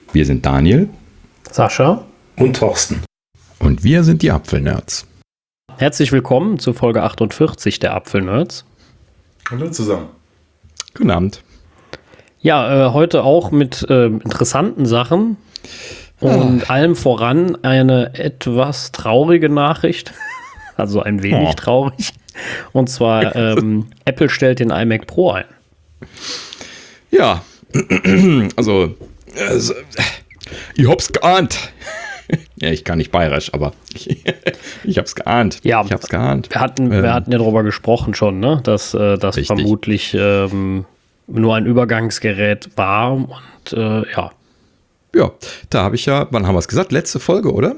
Wir sind Daniel, Sascha und Thorsten. Und wir sind die Apfelnerds. Herzlich willkommen zu Folge 48 der Apfelnerds. Hallo zusammen. Guten Abend. Ja, heute auch mit interessanten Sachen und allem voran eine etwas traurige Nachricht, also ein wenig traurig. Und zwar, Apple stellt den iMac Pro ein. Ja, also, ich hab's geahnt. Ja, ich kann nicht bayerisch, aber ich hab's geahnt. Ja, ich hab's geahnt. Wir hatten ja darüber gesprochen schon, ne? Dass das vermutlich nur ein Übergangsgerät war und ja. Ja, da habe ich ja, wann haben wir es gesagt? Letzte Folge, oder?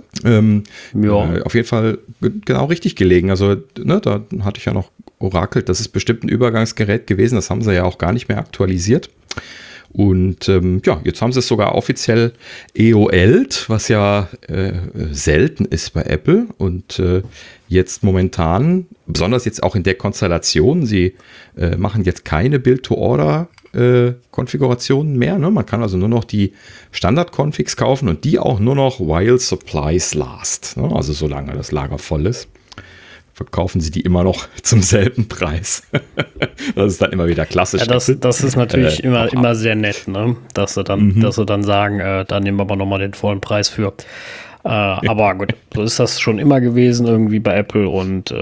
Auf jeden Fall genau richtig gelegen. Also, ne, da hatte ich ja noch orakelt, das ist bestimmt ein Übergangsgerät gewesen. Das haben sie ja auch gar nicht mehr aktualisiert. Und ja, jetzt haben sie es sogar offiziell EOL'd, was ja selten ist bei Apple. Und jetzt momentan, besonders jetzt auch in der Konstellation, sie machen jetzt keine Build-to-Order-Konfigurationen mehr. Ne? Man kann also nur noch die Standard-Configs kaufen und die auch nur noch while supplies last. Ne? Also solange das Lager voll ist, verkaufen sie die immer noch zum selben Preis. Das ist dann immer wieder klassisch. Ja, das ist natürlich immer sehr nett, ne? Dass sie dann sagen, da nehmen wir aber nochmal den vollen Preis für. Aber gut, so ist das schon immer gewesen irgendwie bei Apple und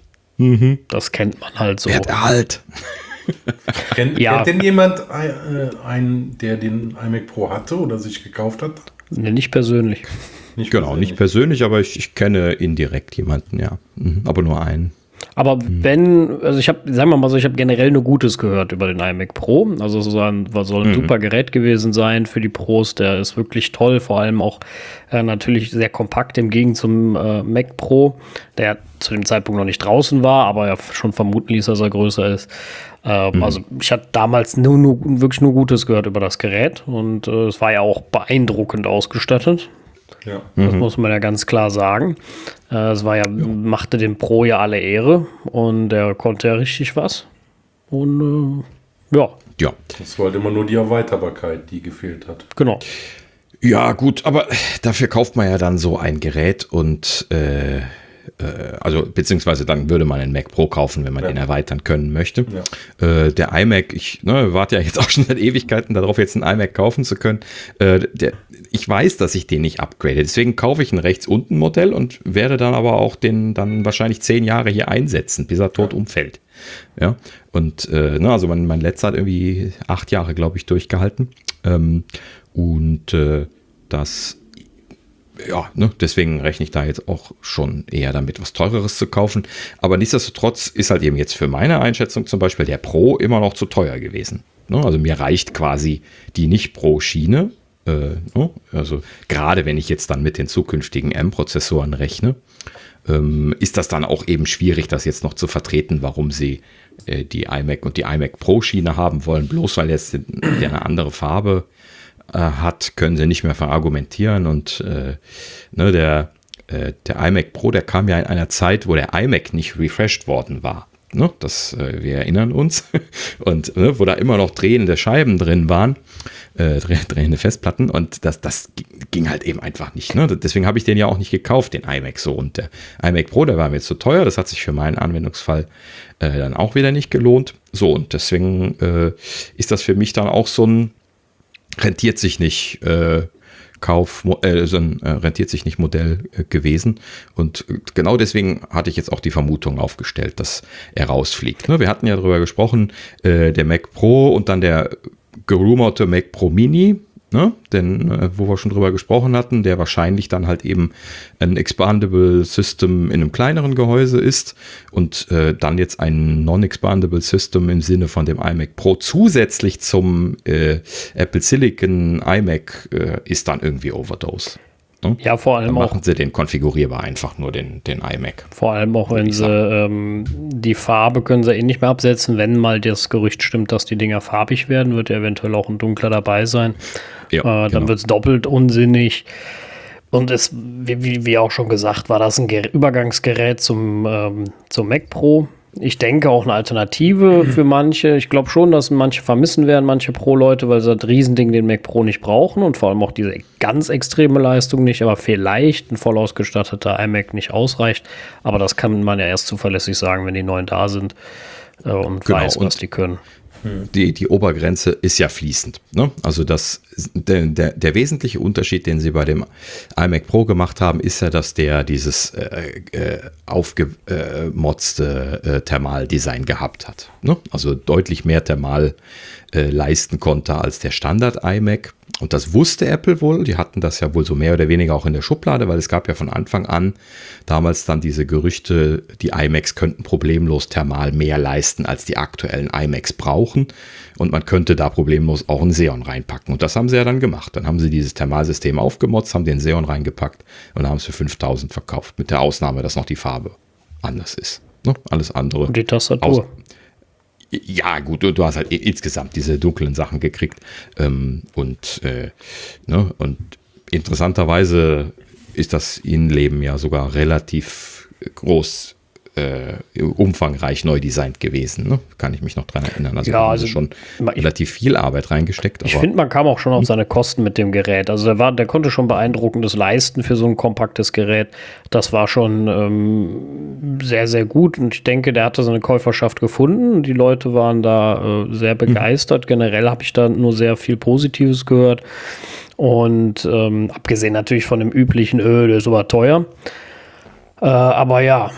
das kennt man halt so. Halt. Kennt denn jemand einen, der den iMac Pro hatte oder sich gekauft hat? Nee, nicht persönlich. Nicht persönlich, aber ich kenne indirekt jemanden, ja. Aber nur einen. Aber ich habe generell nur Gutes gehört über den iMac Pro. Also soll ein super Gerät gewesen sein für die Pros. Der ist wirklich toll, vor allem auch natürlich sehr kompakt im Gegensatz zum Mac Pro, der zu dem Zeitpunkt noch nicht draußen war, aber ja schon vermuten ließ, dass er größer ist. Also ich hatte damals wirklich nur Gutes gehört über das Gerät und es war ja auch beeindruckend ausgestattet. Ja. Das muss man ja ganz klar sagen. Es war machte dem Pro ja alle Ehre und der konnte ja richtig was. Und ja. Das war halt immer nur die Erweiterbarkeit, die gefehlt hat. Genau. Ja, gut, aber dafür kauft man ja dann so ein Gerät und beziehungsweise dann würde man einen Mac Pro kaufen, wenn man den erweitern können möchte. Ja. Der iMac, ich warte ja jetzt auch schon seit Ewigkeiten darauf, jetzt einen iMac kaufen zu können. Ich weiß, dass ich den nicht upgrade. Deswegen kaufe ich ein rechts-unten-Modell und werde dann aber auch den dann wahrscheinlich 10 Jahre hier einsetzen, bis er tot umfällt. Ja, und also mein letzter hat irgendwie 8 Jahre, glaube ich, durchgehalten. Deswegen rechne ich da jetzt auch schon eher damit, was Teureres zu kaufen. Aber nichtsdestotrotz ist halt eben jetzt für meine Einschätzung zum Beispiel der Pro immer noch zu teuer gewesen. Ne? Also mir reicht quasi die Nicht-Pro-Schiene. Also gerade wenn ich jetzt dann mit den zukünftigen M-Prozessoren rechne, ist das dann auch eben schwierig, das jetzt noch zu vertreten, warum sie die iMac und die iMac Pro-Schiene haben wollen. Bloß weil jetzt der eine andere Farbe hat, können sie nicht mehr verargumentieren und der iMac Pro, der kam ja in einer Zeit, wo der iMac nicht refreshed worden war. Ne? Wir erinnern uns. Und wo da immer noch drehende Scheiben drin waren, drehende Festplatten und das ging halt eben einfach nicht. Ne? Deswegen habe ich den ja auch nicht gekauft, den iMac so. Und der iMac Pro, der war mir zu teuer, das hat sich für meinen Anwendungsfall dann auch wieder nicht gelohnt. So, und deswegen ist das für mich dann auch so ein rentiert sich nicht rentiert sich nicht Modell gewesen. Und genau deswegen hatte ich jetzt auch die Vermutung aufgestellt, dass er rausfliegt. Wir hatten ja darüber gesprochen, der Mac Pro und dann der gerumorte Mac Pro Mini, denn wo wir schon drüber gesprochen hatten, der wahrscheinlich dann halt eben ein Expandable System in einem kleineren Gehäuse ist und dann jetzt ein Non-Expandable System im Sinne von dem iMac Pro zusätzlich zum Apple Silicon iMac ist dann irgendwie Overdose. Ja, vor allem dann machen sie den konfigurierbar einfach nur den iMac. Vor allem auch, wenn sie die Farbe können sie nicht mehr absetzen. Wenn mal das Gerücht stimmt, dass die Dinger farbig werden, wird ja eventuell auch ein dunkler dabei sein. Ja, dann wird es doppelt unsinnig. Und wie auch schon gesagt, war das ein Übergangsgerät zum Mac Pro. Ich denke auch eine Alternative für manche. Ich glaube schon, dass manche vermissen werden, manche Pro-Leute, weil sie das Riesending den Mac Pro nicht brauchen und vor allem auch diese ganz extreme Leistung nicht, aber vielleicht ein voll ausgestatteter iMac nicht ausreicht. Aber das kann man ja erst zuverlässig sagen, wenn die neuen da sind und weiß, was die können. Die Obergrenze ist ja fließend. Ne? Also der wesentliche Unterschied, den sie bei dem iMac Pro gemacht haben, ist ja, dass der dieses aufgemotzte Thermaldesign gehabt hat. Ne? Also deutlich mehr Thermal leisten konnte als der Standard iMac. Und das wusste Apple wohl. Die hatten das ja wohl so mehr oder weniger auch in der Schublade, weil es gab ja von Anfang an damals dann diese Gerüchte, die iMacs könnten problemlos thermal mehr leisten, als die aktuellen iMacs brauchen. Und man könnte da problemlos auch einen Xeon reinpacken. Und das haben sie ja dann gemacht. Dann haben sie dieses Thermalsystem aufgemotzt, haben den Xeon reingepackt und haben es für 5.000 verkauft. Mit der Ausnahme, dass noch die Farbe anders ist. Ne? Alles andere. Und die Tastatur. Ja, gut, du hast halt insgesamt diese dunklen Sachen gekriegt. Und interessanterweise ist das Innenleben ja sogar relativ groß, umfangreich neu designt gewesen. Ne? Kann ich mich noch dran erinnern. Also, ja, also schon relativ viel Arbeit reingesteckt. Ich finde, man kam auch schon auf seine Kosten mit dem Gerät. Also der konnte schon Beeindruckendes leisten für so ein kompaktes Gerät. Das war schon sehr, sehr gut. Und ich denke, der hatte seine Käuferschaft gefunden. Die Leute waren da sehr begeistert. Generell habe ich da nur sehr viel Positives gehört. Und abgesehen natürlich von dem üblichen, der ist aber teuer. Aber ja,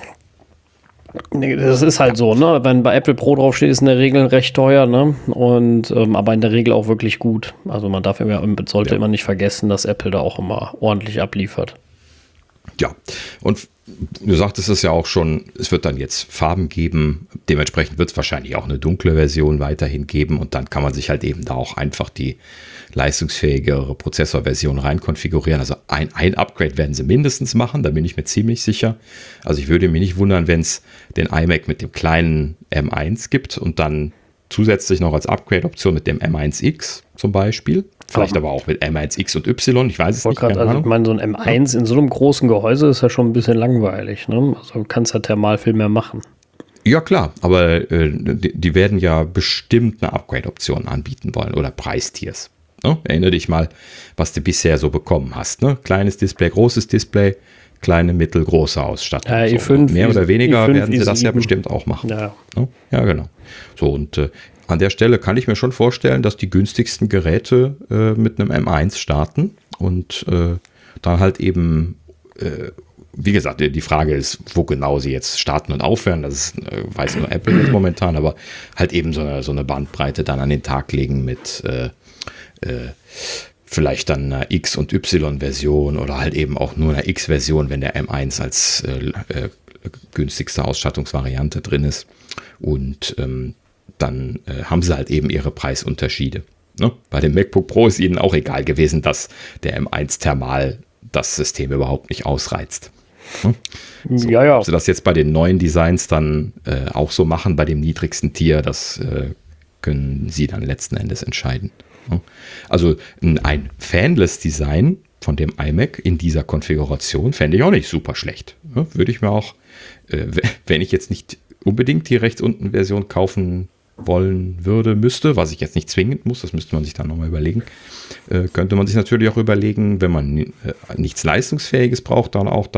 das ist halt so, ne? Wenn bei Apple Pro draufsteht, ist in der Regel recht teuer, ne? Und aber in der Regel auch wirklich gut. Also man sollte immer nicht vergessen, dass Apple da auch immer ordentlich abliefert. Ja, und du sagtest es ja auch schon, es wird dann jetzt Farben geben, dementsprechend wird es wahrscheinlich auch eine dunkle Version weiterhin geben und dann kann man sich halt eben da auch einfach die leistungsfähigere Prozessorversion rein konfigurieren. Also ein Upgrade werden sie mindestens machen, da bin ich mir ziemlich sicher. Also ich würde mich nicht wundern, wenn es den iMac mit dem kleinen M1 gibt und dann zusätzlich noch als Upgrade-Option mit dem M1X zum Beispiel. Vielleicht aber auch mit M1X und Y, ich weiß es nicht. Also ich meine, so ein M1 in so einem großen Gehäuse ist ja schon ein bisschen langweilig. Ne? Also du kannst ja thermal viel mehr machen. Ja klar, aber die werden ja bestimmt eine Upgrade-Option anbieten wollen oder Preistiers. Ne? Erinnere dich mal, was du bisher so bekommen hast. Ne? Kleines Display, großes Display, kleine, mittelgroße Ausstattung. i5, mehr oder weniger i5, werden sie i7. das ja bestimmt auch machen. Ja, Ne? Ja, genau. So, und an der Stelle kann ich mir schon vorstellen, dass die günstigsten Geräte mit einem M1 starten und dann halt eben, wie gesagt, die Frage ist, wo genau sie jetzt starten und aufhören. Das ist, weiß nur Apple jetzt momentan, aber halt eben so eine Bandbreite dann an den Tag legen mit vielleicht dann einer X- und Y-Version oder halt eben auch nur einer X-Version, wenn der M1 als günstigste Ausstattungsvariante drin ist. Und dann haben sie halt eben ihre Preisunterschiede. Ne? Bei dem MacBook Pro ist ihnen auch egal gewesen, dass der M1 Thermal das System überhaupt nicht ausreizt. Ne? So, ja. ob sie das jetzt bei den neuen Designs dann auch so machen, bei dem niedrigsten Tier, das können sie dann letzten Endes entscheiden. Ne? Also ein fanless Design von dem iMac in dieser Konfiguration fände ich auch nicht super schlecht. Ne? Würde ich mir auch, wenn ich jetzt nicht unbedingt die rechts unten Version kaufen wollen müsste, was ich jetzt nicht zwingend muss, das müsste man sich dann nochmal überlegen, könnte man sich natürlich auch überlegen, wenn man nichts Leistungsfähiges braucht, dann auch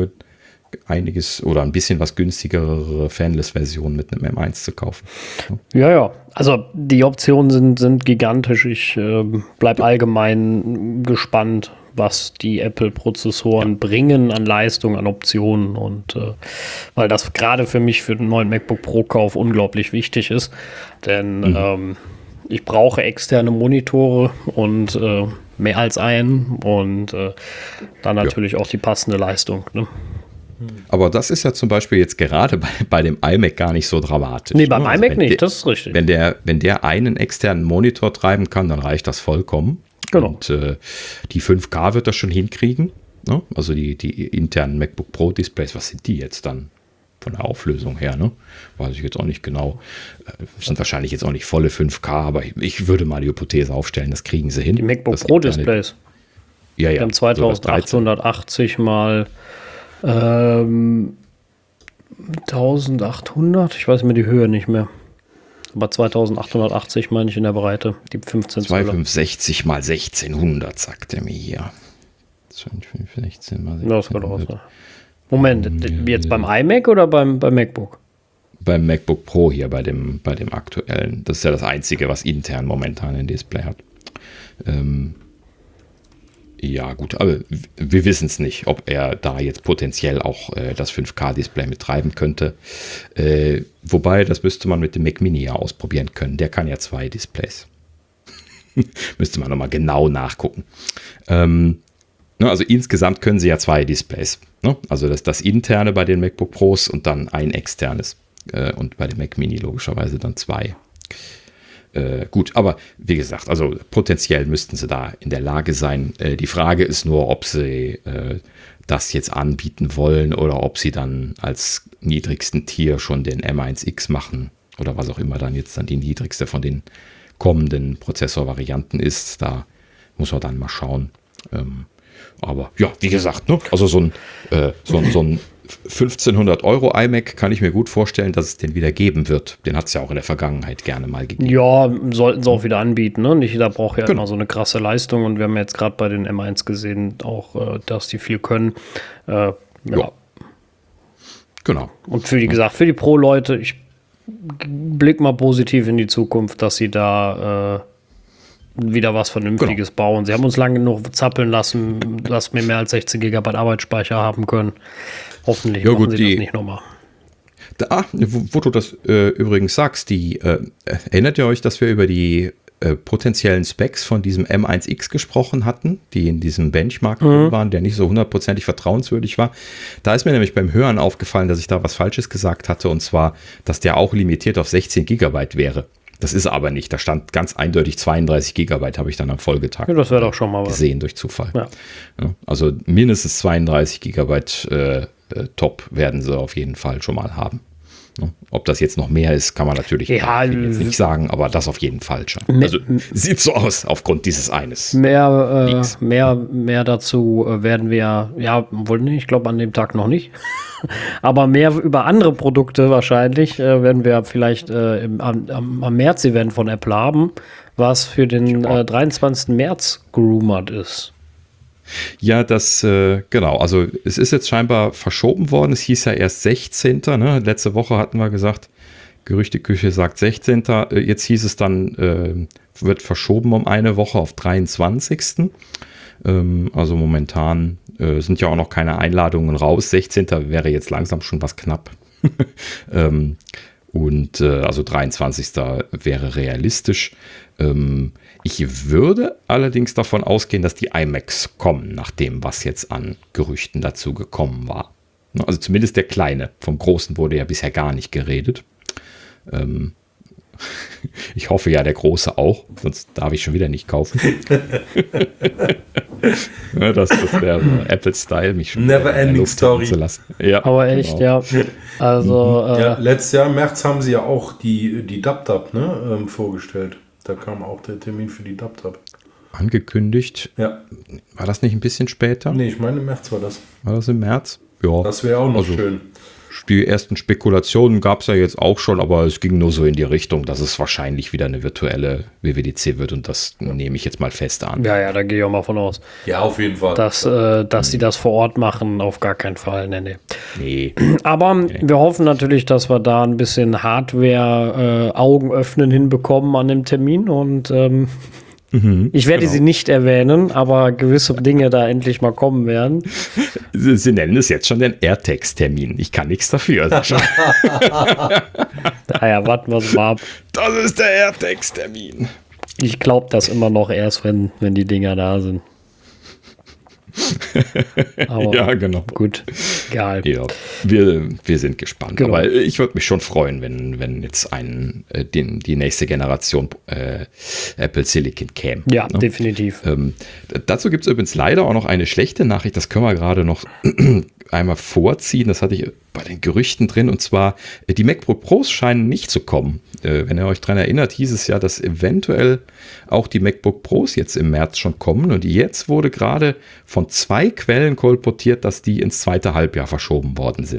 einiges oder ein bisschen was günstigere Fanless-Version mit einem M1 zu kaufen. Ja, also die Optionen sind gigantisch. Ich bleibe allgemein gespannt, was die Apple-Prozessoren bringen an Leistung, an Optionen und weil das gerade für mich für den neuen MacBook Pro-Kauf unglaublich wichtig ist, denn ich brauche externe Monitore und mehr als einen und dann natürlich auch die passende Leistung. Ne? Aber das ist ja zum Beispiel jetzt gerade bei dem iMac gar nicht so dramatisch. Nee, beim iMac nicht, das ist richtig. Wenn der einen externen Monitor treiben kann, dann reicht das vollkommen. Genau. Und die 5K wird das schon hinkriegen. Ne? Also die internen MacBook Pro Displays, was sind die jetzt dann von der Auflösung her? Ne? Weiß ich jetzt auch nicht genau. Sind wahrscheinlich jetzt auch nicht volle 5K, aber ich würde mal die Hypothese aufstellen, das kriegen sie hin. Die MacBook Pro Displays. Ja. Die haben 2880 mal 1800, ich weiß mir die Höhe nicht mehr. Aber 2880 meine ich in der Breite, die 15 Zoll. 2560 mal 1600, sagt er mir hier. 2516 mal 1600. Das kann auch sein. Moment, jetzt beim iMac oder beim MacBook? Beim MacBook Pro hier, bei dem aktuellen. Das ist ja das Einzige, was intern momentan ein Display hat. Ja, gut, aber wir wissen es nicht, ob er da jetzt potenziell auch das 5K-Display mittreiben könnte. Wobei, das müsste man mit dem Mac Mini ja ausprobieren können. Der kann ja 2 Displays. Müsste man nochmal genau nachgucken. Also insgesamt können sie ja 2 Displays. Ne? Also das interne bei den MacBook Pros und dann ein externes. Und bei dem Mac Mini logischerweise dann 2. Gut, aber wie gesagt, also potenziell müssten sie da in der Lage sein. Die Frage ist nur, ob sie das jetzt anbieten wollen oder ob sie dann als niedrigsten Tier schon den M1X machen oder was auch immer dann jetzt dann die niedrigste von den kommenden Prozessorvarianten ist. Da muss man dann mal schauen. Aber ja, wie gesagt, ne? Also so ein 1500 € iMac kann ich mir gut vorstellen, dass es den wieder geben wird. Den hat es ja auch in der Vergangenheit gerne mal gegeben. Ja, sollten sie auch wieder anbieten. Ne? Nicht jeder braucht ja immer so eine krasse Leistung. Und wir haben jetzt gerade bei den M1 gesehen, auch, dass die viel können. Ja. Genau. Und wie gesagt, für die Pro-Leute, ich blicke mal positiv in die Zukunft, dass sie da wieder was Vernünftiges bauen. Sie haben uns lange genug zappeln lassen, dass wir mehr als 16 GB Arbeitsspeicher haben können. Hoffentlich ja, machen gut, sie das nicht nochmal. Wo du das übrigens sagst, erinnert ihr euch, dass wir über die potenziellen Specs von diesem M1X gesprochen hatten, die in diesem Benchmark waren, der nicht so hundertprozentig vertrauenswürdig war? Da ist mir nämlich beim Hören aufgefallen, dass ich da was Falsches gesagt hatte, und zwar, dass der auch limitiert auf 16 GB wäre. Das ist aber nicht. Da stand ganz eindeutig 32 GB, habe ich dann am Folgetag das wäre doch schon mal gesehen durch Zufall. Ja. Ja, also mindestens 32 GB Top werden sie auf jeden Fall schon mal haben. Ob das jetzt noch mehr ist, kann man natürlich nicht sagen, aber das auf jeden Fall schon. Also sieht so aus aufgrund dieses eines. Mehr dazu werden wir, ich glaube an dem Tag noch nicht, aber mehr über andere Produkte wahrscheinlich werden wir vielleicht am März-Event von Apple haben, was für den 23. März gerumort ist. Ja, genau. Also es ist jetzt scheinbar verschoben worden. Es hieß ja erst 16. Ne? Letzte Woche hatten wir gesagt, Gerüchteküche sagt 16. Jetzt hieß es dann, wird verschoben um eine Woche auf 23. Also momentan sind ja auch noch keine Einladungen raus. 16. wäre jetzt langsam schon was knapp. Also 23. wäre realistisch. Ich würde allerdings davon ausgehen, dass die iMacs kommen, nach dem, was jetzt an Gerüchten dazu gekommen war. Also zumindest der kleine. Vom großen wurde ja bisher gar nicht geredet. Ich hoffe ja, der große auch, sonst darf ich schon wieder nicht kaufen. Das wäre Apple-Style, mich schon Never-ending Story zu lassen. Ja, aber echt, genau. Ja. Also, letztes Jahr im März haben sie ja auch die DubDub vorgestellt. Da kam auch der Termin für die DubDub. Angekündigt? Ja. War das nicht ein bisschen später? Nee, ich meine im März war das. War das im März? Ja. Das wäre auch noch schön. Die ersten Spekulationen gab es ja jetzt auch schon, aber es ging nur so in die Richtung, dass es wahrscheinlich wieder eine virtuelle WWDC wird, und das nehme ich jetzt mal fest an. Ja, da gehe ich auch mal von aus. Ja, auf jeden Fall. Dass sie das vor Ort machen, auf gar keinen Fall. Nee. Aber wir hoffen natürlich, dass wir da ein bisschen Hardware Augen öffnen hinbekommen an dem Termin, und ich werde sie nicht erwähnen, aber gewisse Dinge da endlich mal kommen werden. Sie nennen es jetzt schon den AirTags-Termin. Ich kann nichts dafür. Naja, warten wir es mal ab. Das ist der AirTags-Termin. Ich glaube das immer noch erst, wenn die Dinger da sind. Aber ja, genau. Gut, egal. Ja, wir sind gespannt. Genau. Aber ich würde mich schon freuen, wenn jetzt die nächste Generation Apple Silicon käme. Ja, ne? Definitiv. Dazu gibt es übrigens leider auch noch eine schlechte Nachricht. Das können wir gerade noch einmal vorziehen. Das hatte ich bei den Gerüchten drin. Und zwar, die MacBook Pros scheinen nicht zu kommen. Wenn ihr euch daran erinnert, hieß es ja, dass eventuell auch die MacBook Pros jetzt im März schon kommen. Und jetzt wurde gerade von 2 Quellen kolportiert, dass die ins zweite Halbjahr verschoben worden sind.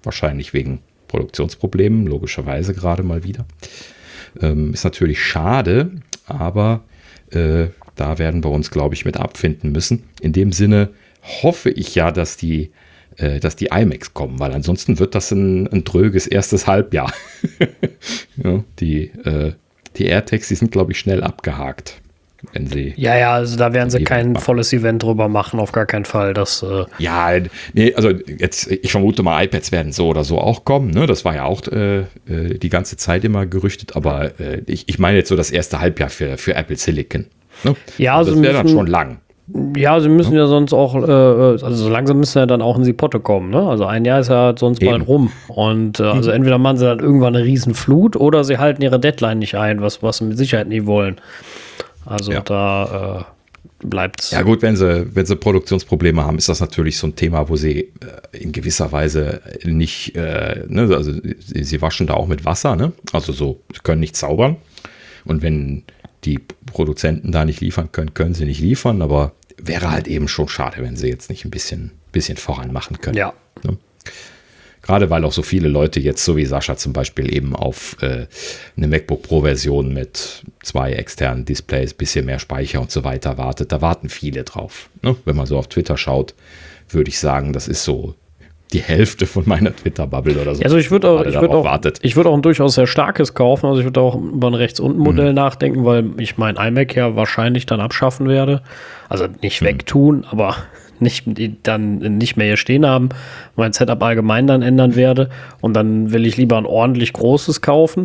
Wahrscheinlich wegen Produktionsproblemen, logischerweise gerade mal wieder. Ist natürlich schade, aber da werden wir uns, glaube ich, mit abfinden müssen. In dem Sinne hoffe ich ja, dass die iMacs kommen, weil ansonsten wird das ein dröges erstes Halbjahr. Ja, die AirTags, die sind, glaube ich, schnell abgehakt. Wenn sie also da werden sie kein volles Event drüber machen, auf gar keinen Fall. Also jetzt, ich vermute mal, iPads werden so oder so auch kommen. Ne? Das war ja auch die ganze Zeit immer gerüchtet, aber ich meine jetzt so das erste Halbjahr für Apple Silicon. Ne? Ja, also das wäre dann schon lang. Ja, sie müssen ja sonst auch, also so langsam müssen ja dann auch in die Potte kommen, ne? Also ein Jahr ist ja sonst bald rum. Und also entweder machen sie dann irgendwann eine Riesenflut oder sie halten ihre Deadline nicht ein, was sie mit Sicherheit nie wollen. Also da bleibt's. Ja gut, wenn sie Produktionsprobleme haben, ist das natürlich so ein Thema, wo sie in gewisser Weise nicht, also sie waschen da auch mit Wasser, ne? Also so, sie können nicht zaubern. Und wenn die Produzenten da nicht liefern können sie nicht liefern, aber wäre halt eben schon schade, wenn sie jetzt nicht ein bisschen voran machen können. Ja. Ne? Gerade weil auch so viele Leute jetzt, so wie Sascha zum Beispiel, eben auf eine MacBook Pro-Version mit 2 externen Displays, bisschen mehr Speicher und so weiter wartet. Da warten viele drauf. Ne? Wenn man so auf Twitter schaut, würde ich sagen, das ist so die Hälfte von meiner Twitter-Bubble oder so. Also ich würde auch ein durchaus sehr starkes kaufen. Also ich würde auch über ein Rechts-unten-Modell nachdenken, weil ich mein iMac ja wahrscheinlich dann abschaffen werde. Also nicht wegtun, aber dann nicht mehr hier stehen haben, mein Setup allgemein dann ändern werde und dann will ich lieber ein ordentlich großes kaufen.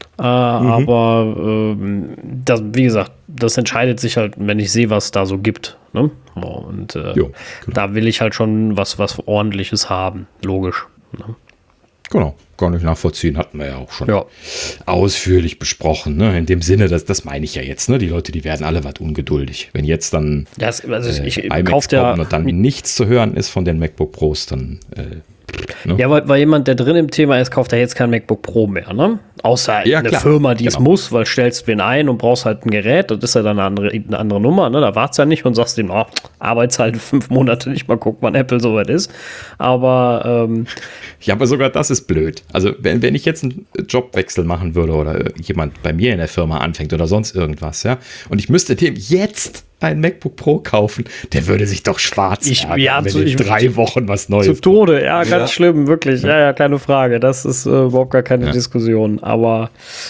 Aber das, wie gesagt, das entscheidet sich halt, wenn ich sehe, was da so gibt. Ne? Und da will ich halt schon was Ordentliches haben, logisch. Ne? Genau, kann ich nachvollziehen, hatten wir ja auch schon ausführlich besprochen. Ne? In dem Sinne, das meine ich ja jetzt. Ne? Die Leute, die werden alle was ungeduldig. Wenn jetzt dann iMacs kommen und dann nichts zu hören ist von den MacBook Pros, dann ne? Ja, weil jemand, der drin im Thema ist, kauft ja jetzt kein MacBook Pro mehr, ne? Außer eine Firma, die es muss, weil stellst wen ein und brauchst halt ein Gerät, das ist ja dann eine andere Nummer, ne? Da wartest du ja nicht und sagst ihm, arbeitest halt 5 Monate nicht, mal gucken, wann Apple soweit ist. Aber ja, aber sogar das ist blöd. Also wenn ich jetzt einen Jobwechsel machen würde oder jemand bei mir in der Firma anfängt oder sonst irgendwas, ja, und ich müsste dem jetzt ein MacBook Pro kaufen, der würde sich doch schwarz ärgern, wenn in 3 Wochen was Neues zu Tode, ja, ganz schlimm, wirklich. Ja, keine Frage. Das ist überhaupt gar keine Diskussion. Aber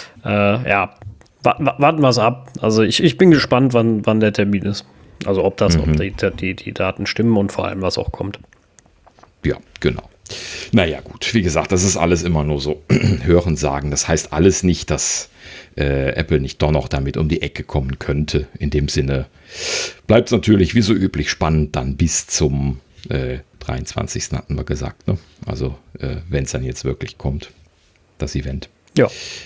warten wir es ab. Also ich bin gespannt, wann der Termin ist. Also ob die Daten stimmen und vor allem, was auch kommt. Ja, genau. Naja, gut, wie gesagt, das ist alles immer nur so Hören sagen. Das heißt alles nicht, dass Apple nicht doch noch damit um die Ecke kommen könnte. In dem Sinne bleibt es natürlich wie so üblich spannend dann bis zum 23. hatten wir gesagt. Ne? Also wenn es dann jetzt wirklich kommt, das Event. Ja.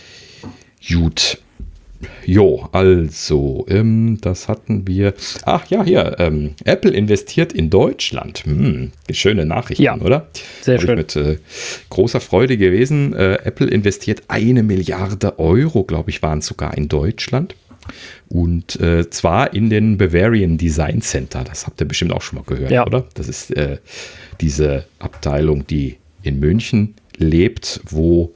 Gut. Jo, also, das hatten wir. Ach ja, hier, Apple investiert in Deutschland. Schöne Nachrichten, oder? Sehr schön. Mit großer Freude gewesen. Apple investiert 1 Milliarde Euro, glaube ich, waren es sogar in Deutschland. Und zwar in den Bavarian Design Center. Das habt ihr bestimmt auch schon mal gehört, oder? Das ist diese Abteilung, die in München lebt, wo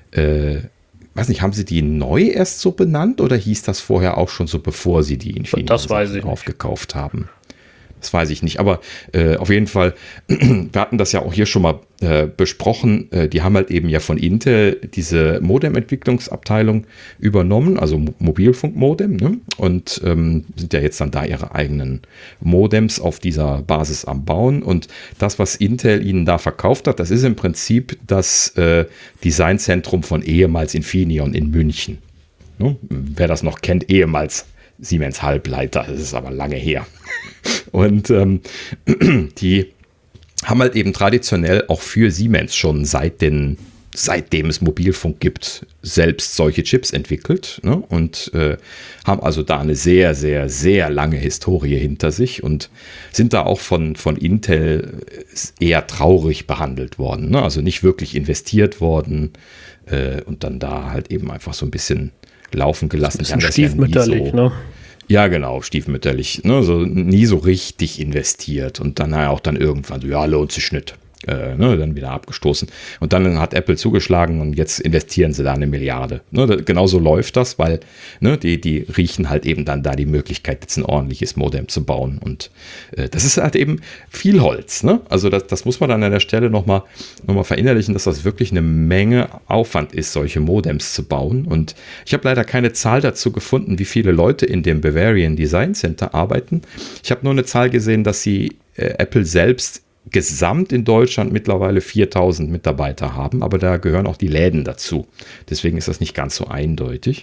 weiß nicht, haben sie die neu erst so benannt oder hieß das vorher auch schon so, bevor sie die Infineon aufgekauft haben? Das weiß ich nicht, aber auf jeden Fall, wir hatten das ja auch hier schon mal besprochen, die haben halt eben ja von Intel diese Modem-Entwicklungsabteilung übernommen, also Mobilfunkmodem, ne? Und sind ja jetzt dann da ihre eigenen Modems auf dieser Basis am Bauen und das, was Intel ihnen da verkauft hat, das ist im Prinzip das Designzentrum von ehemals Infineon in München. Ne? Wer das noch kennt, ehemals Siemens Halbleiter, das ist aber lange her. Und die haben halt eben traditionell auch für Siemens schon seitdem es Mobilfunk gibt, selbst solche Chips entwickelt, ne? Und haben also da eine sehr, sehr, sehr lange Historie hinter sich und sind da auch von Intel eher traurig behandelt worden, ne? Also nicht wirklich investiert worden und dann da halt eben einfach so ein bisschen laufen gelassen. Das ist stiefmütterlich, ne? Ja, genau, stiefmütterlich. Ne? So nie so richtig investiert und dann auch dann irgendwann so, ja, lohnt sich nicht. dann wieder abgestoßen. Und dann hat Apple zugeschlagen und jetzt investieren sie da 1 Milliarde. Genauso läuft das, weil die riechen halt eben dann da die Möglichkeit, jetzt ein ordentliches Modem zu bauen. Und das ist halt eben viel Holz. Ne? Also das muss man dann an der Stelle nochmal verinnerlichen, dass das wirklich eine Menge Aufwand ist, solche Modems zu bauen. Und ich habe leider keine Zahl dazu gefunden, wie viele Leute in dem Bavarian Design Center arbeiten. Ich habe nur eine Zahl gesehen, dass sie Apple selbst gesamt in Deutschland mittlerweile 4000 Mitarbeiter haben, aber da gehören auch die Läden dazu. Deswegen ist das nicht ganz so eindeutig.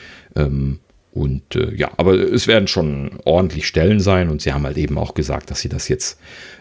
Aber es werden schon ordentlich Stellen sein und sie haben halt eben auch gesagt, dass sie das jetzt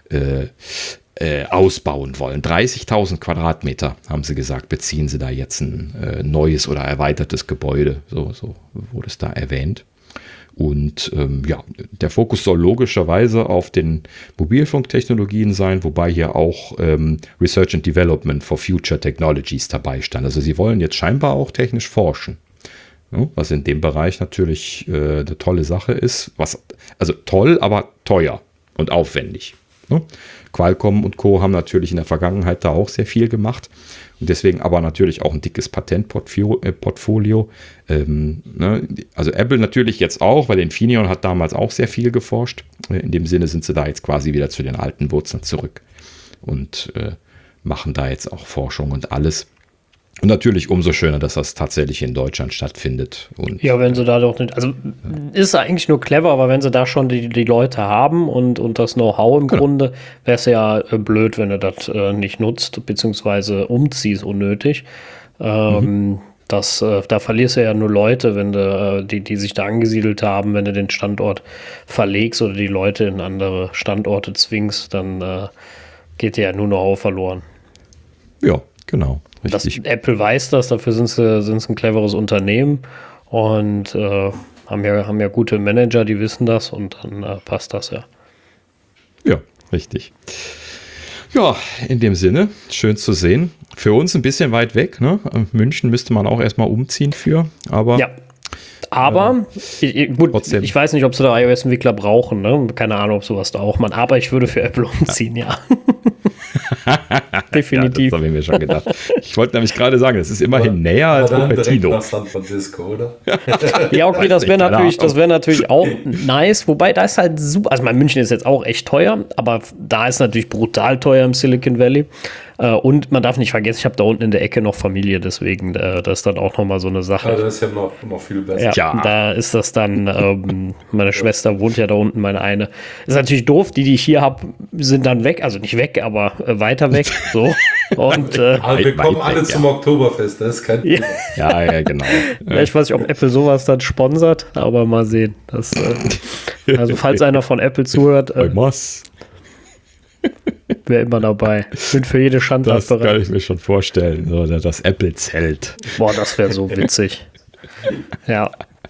ausbauen wollen. 30.000 Quadratmeter, haben sie gesagt, beziehen sie da jetzt ein neues oder erweitertes Gebäude. So wurde es da erwähnt. Und der Fokus soll logischerweise auf den Mobilfunktechnologien sein, wobei hier auch Research and Development for Future Technologies dabei stand. Also sie wollen jetzt scheinbar auch technisch forschen, was in dem Bereich natürlich eine tolle Sache ist. Also toll, aber teuer und aufwendig. Qualcomm und Co. haben natürlich in der Vergangenheit da auch sehr viel gemacht und deswegen aber natürlich auch ein dickes Patentportfolio. Also Apple natürlich jetzt auch, weil Infineon hat damals auch sehr viel geforscht. In dem Sinne sind sie da jetzt quasi wieder zu den alten Wurzeln zurück und machen da jetzt auch Forschung und alles. Und natürlich umso schöner, dass das tatsächlich in Deutschland stattfindet. Und, ja, wenn sie da doch nicht, also ist eigentlich nur clever, aber wenn sie da schon die Leute haben und das Know-how im Grunde, wäre es ja blöd, wenn du das nicht nutzt, beziehungsweise umziehst unnötig. Da verlierst du ja nur Leute, wenn du die sich da angesiedelt haben, wenn du den Standort verlegst oder die Leute in andere Standorte zwingst, dann geht dir ja nur Know-how verloren. Ja, genau. Apple weiß das, dafür sind sie ein cleveres Unternehmen und haben ja gute Manager, die wissen das und dann passt das ja. Ja, richtig. Ja, in dem Sinne, schön zu sehen. Für uns ein bisschen weit weg, ne? München müsste man auch erstmal umziehen für, aber... Ja. Aber, ich weiß nicht, ob sie da iOS-Entwickler brauchen, ne? Keine Ahnung, ob sowas da auch machen, aber ich würde für Apple umziehen, ja. Definitiv. Ja, das habe ich mir schon gedacht. Ich wollte nämlich gerade sagen, das ist immerhin näher als Cupertino. Nach San Francisco, oder? Ja, okay, das wäre natürlich auch nice, wobei da ist halt super, also München ist jetzt auch echt teuer, aber da ist natürlich brutal teuer im Silicon Valley. Und man darf nicht vergessen, ich habe da unten in der Ecke noch Familie, deswegen das ist dann auch nochmal so eine Sache. Ja, das ist ja noch viel besser. Ja, da ist das dann, meine Schwester wohnt ja da unten, meine eine. Ist natürlich doof, die ich hier habe, sind dann weg, also nicht weg, aber weiter weg, so. Und, wir kommen alle zum Oktoberfest, das ist kein Problem. Ja, genau. Ich weiß nicht, ob Apple sowas dann sponsert, aber mal sehen. Also falls einer von Apple zuhört, wäre immer dabei. Bin für jede Schandtat bereit. Das kann ich mir schon vorstellen. Oder das Apple-Zelt. Boah, das wäre so witzig. Ja.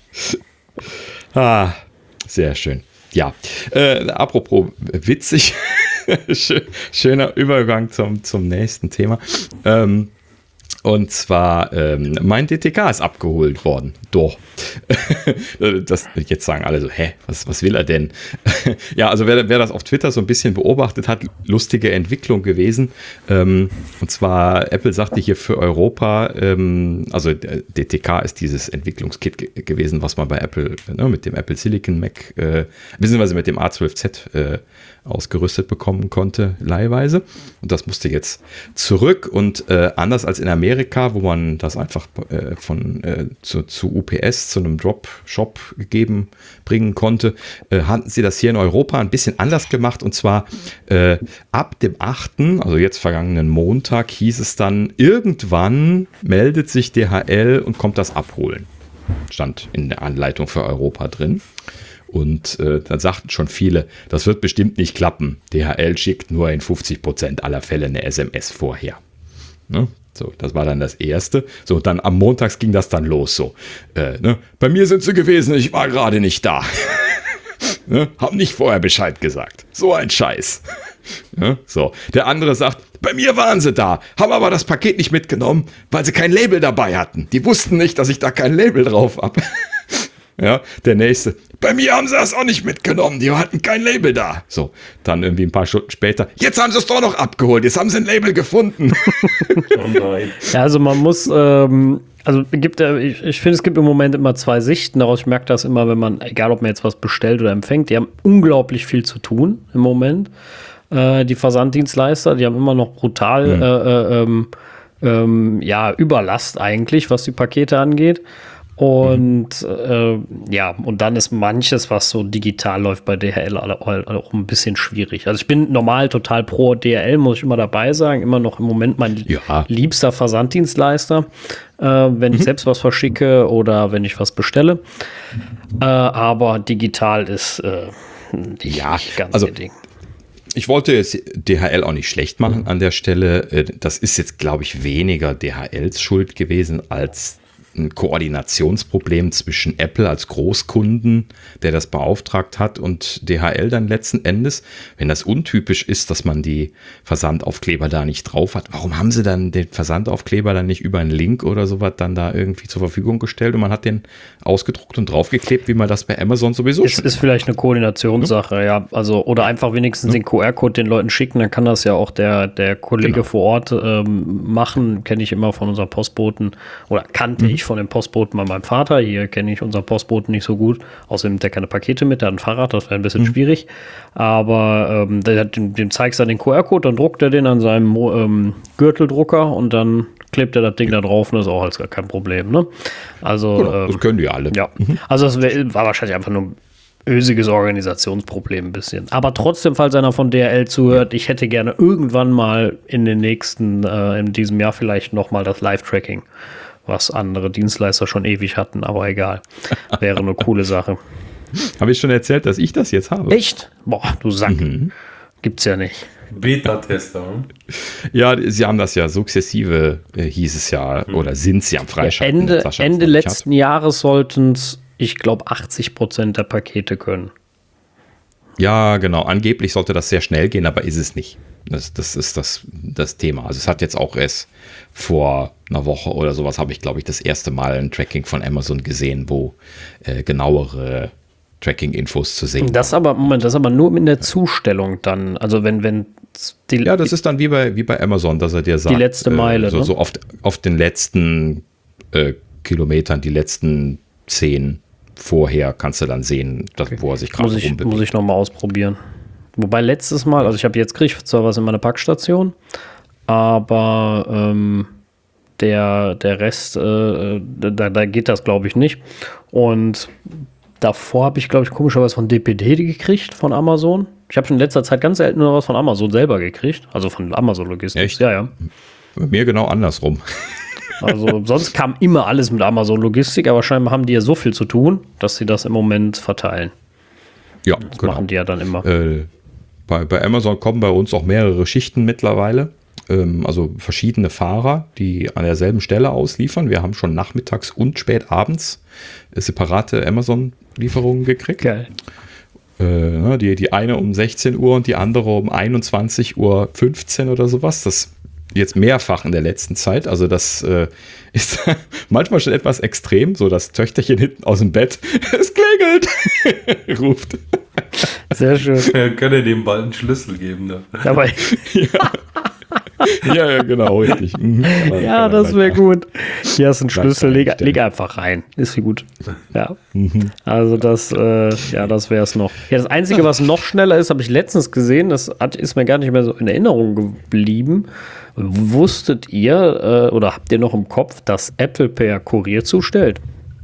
Sehr schön. Ja. Apropos witzig. Schöner Übergang zum nächsten Thema. Und zwar, mein DTK ist abgeholt worden. Doch. Jetzt sagen alle so, was will er denn? Ja, also wer das auf Twitter so ein bisschen beobachtet hat, lustige Entwicklung gewesen. Und zwar, Apple sagte hier für Europa, also DTK ist dieses Entwicklungskit gewesen, was man bei Apple, mit dem Apple Silicon Mac, beziehungsweise mit dem A12Z ausgerüstet bekommen konnte, leihweise. Und das musste jetzt zurück. Und anders als in Amerika, wo man das einfach zu UPS, zu einem Drop-Shop bringen konnte, hatten sie das hier in Europa ein bisschen anders gemacht. Und zwar ab dem 8., also jetzt vergangenen Montag, hieß es dann, irgendwann meldet sich DHL und kommt das abholen. Stand in der Anleitung für Europa drin. Und dann sagten schon viele, das wird bestimmt nicht klappen. DHL schickt nur in 50% aller Fälle eine SMS vorher. Ne? So, das war dann das Erste. So, dann am Montags ging das dann los. So, bei mir sind sie gewesen, ich war gerade nicht da. Hab nicht vorher Bescheid gesagt. So ein Scheiß. So, der andere sagt, bei mir waren sie da, haben aber das Paket nicht mitgenommen, weil sie kein Label dabei hatten. Die wussten nicht, dass ich da kein Label drauf habe. Ja, der nächste. Bei mir haben sie das auch nicht mitgenommen. Die hatten kein Label da. So, dann irgendwie ein paar Stunden später. Jetzt haben sie es doch noch abgeholt. Jetzt haben sie ein Label gefunden. Oh nein. Ja, also man muss, ich finde, es gibt im Moment immer zwei Sichten. Daraus ich merke das immer, wenn man, egal ob man jetzt was bestellt oder empfängt, die haben unglaublich viel zu tun im Moment. Die Versanddienstleister, die haben immer noch brutal Überlast eigentlich, was die Pakete angeht. Und und dann ist manches, was so digital läuft bei DHL auch ein bisschen schwierig. Also ich bin normal total pro DHL, muss ich immer dabei sagen, immer noch im Moment mein liebster Versanddienstleister, wenn ich selbst was verschicke oder wenn ich was bestelle. Aber digital ist nicht ganz ihr Ding. Ich wollte jetzt DHL auch nicht schlecht machen an der Stelle. Das ist jetzt, glaube ich, weniger DHLs Schuld gewesen als ein Koordinationsproblem zwischen Apple als Großkunden, der das beauftragt hat, und DHL dann letzten Endes. Wenn das untypisch ist, dass man die Versandaufkleber da nicht drauf hat, warum haben sie dann den Versandaufkleber dann nicht über einen Link oder sowas dann da irgendwie zur Verfügung gestellt und man hat den ausgedruckt und draufgeklebt, wie man das bei Amazon sowieso schon ist vielleicht eine Koordinationssache, ja. Also, oder einfach wenigstens den QR-Code den Leuten schicken, dann kann das ja auch der Kollege vor Ort machen, kenne ich immer von unserem Postboten oder kannte ich von dem Postboten bei meinem Vater. Hier kenne ich unseren Postboten nicht so gut. Außerdem nimmt der keine Pakete mit, der hat ein Fahrrad, das wäre ein bisschen schwierig. Aber dem zeigst du dann den QR-Code, dann druckt er den an seinem Gürteldrucker und dann klebt er das Ding da drauf und das ist auch alles gar kein Problem. Ne? Also, das können die alle. Ja. Also das war wahrscheinlich einfach nur ein ösiges Organisationsproblem ein bisschen. Aber trotzdem, falls einer von DHL zuhört, ich hätte gerne irgendwann mal in diesem Jahr vielleicht nochmal das Live-Tracking, was andere Dienstleister schon ewig hatten, aber egal. Wäre eine coole Sache. Habe ich schon erzählt, dass ich das jetzt habe? Echt? Boah, du Sack. Gibt's ja nicht. Beta-Tester. Ja, sie haben das ja sukzessive, hieß es ja, oder sind sie am Freischalten. Ende letzten Jahres sollten es, ich glaube, 80% der Pakete können. Ja, genau. Angeblich sollte das sehr schnell gehen, aber ist es nicht. Das ist das Thema. Also es hat jetzt auch erst vor einer Woche oder sowas, habe ich, glaube ich, das erste Mal ein Tracking von Amazon gesehen, wo genauere Tracking-Infos zu sehen das aber nur in der Zustellung dann. Also wenn ja, das ist dann wie bei Amazon, dass er dir sagt, die letzte Meile, so auf den letzten Kilometern, die letzten 10 vorher kannst du dann sehen, wo er sich gerade rumbewegt. Muss ich nochmal ausprobieren. Wobei letztes Mal, also kriege ich zwar was in meiner Packstation, aber der Rest, da geht das, glaube ich, nicht. Und davor habe ich, glaube ich, komischerweise von DPD gekriegt, von Amazon. Ich habe schon in letzter Zeit ganz selten nur was von Amazon selber gekriegt, also von Amazon Logistics. Echt? Ja. Bei mir genau andersrum. Also sonst kam immer alles mit Amazon Logistik, aber scheinbar haben die ja so viel zu tun, dass sie das im Moment verteilen. Ja, das machen die ja dann immer. Bei Amazon kommen bei uns auch mehrere Schichten mittlerweile. Also verschiedene Fahrer, die an derselben Stelle ausliefern. Wir haben schon nachmittags und spät abends separate Amazon-Lieferungen gekriegt. Geil. Die eine um 16 Uhr und die andere um 21:15 Uhr oder sowas. Das jetzt mehrfach in der letzten Zeit. Also das ist manchmal schon etwas extrem, so das Töchterchen hinten aus dem Bett, es klingelt, ruft. Sehr schön. Ja, kann er dem bald einen Schlüssel geben. Ne? Dabei. Ja, genau, richtig. Ja, das wäre gut. Hier hast du einen Schlüssel, leg einfach rein. Ist wie gut. Ja. Also das wäre es noch. Ja, das Einzige, was noch schneller ist, habe ich letztens gesehen, ist mir gar nicht mehr so in Erinnerung geblieben. Wusstet ihr oder habt ihr noch im Kopf, dass Apple per Kurier zustellt?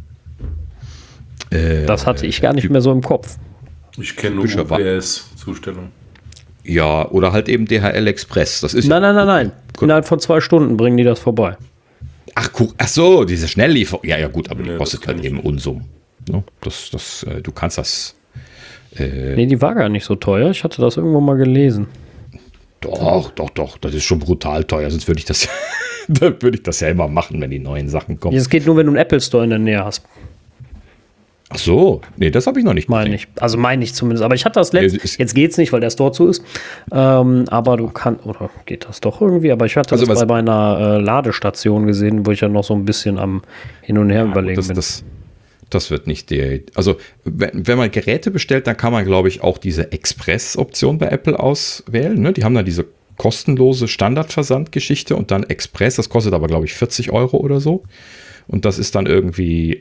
Das hatte ich gar nicht mehr so im Kopf. Ich kenne nur UPS-Zustellung. Ja, oder halt eben DHL Express. Das ist Nein. Innerhalb von 2 Stunden bringen die das vorbei. Ach so, diese Schnelllieferung. Ja, gut, aber die kostet halt eben Unsummen. No, du kannst das. Nee, die war gar nicht so teuer. Ich hatte das irgendwo mal gelesen. Doch. Das ist schon brutal teuer. Sonst würde ich das ja immer machen, wenn die neuen Sachen kommen. Es geht nur, wenn du einen Apple Store in der Nähe hast. Ach so, nee, das habe ich noch nicht gesehen. Meine ich zumindest. Aber ich hatte das jetzt geht's nicht, weil der Store zu ist. Aber du kannst, oder geht das doch irgendwie? Aber ich hatte das bei meiner Ladestation gesehen, wo ich ja noch so ein bisschen am Hin und Her überlegen bin. Das wird nicht also wenn man Geräte bestellt, dann kann man, glaube ich, auch diese Express-Option bei Apple auswählen. Ne? Die haben da diese kostenlose Standardversandgeschichte und dann Express, das kostet aber, glaube ich, 40 € oder so. Und das ist dann irgendwie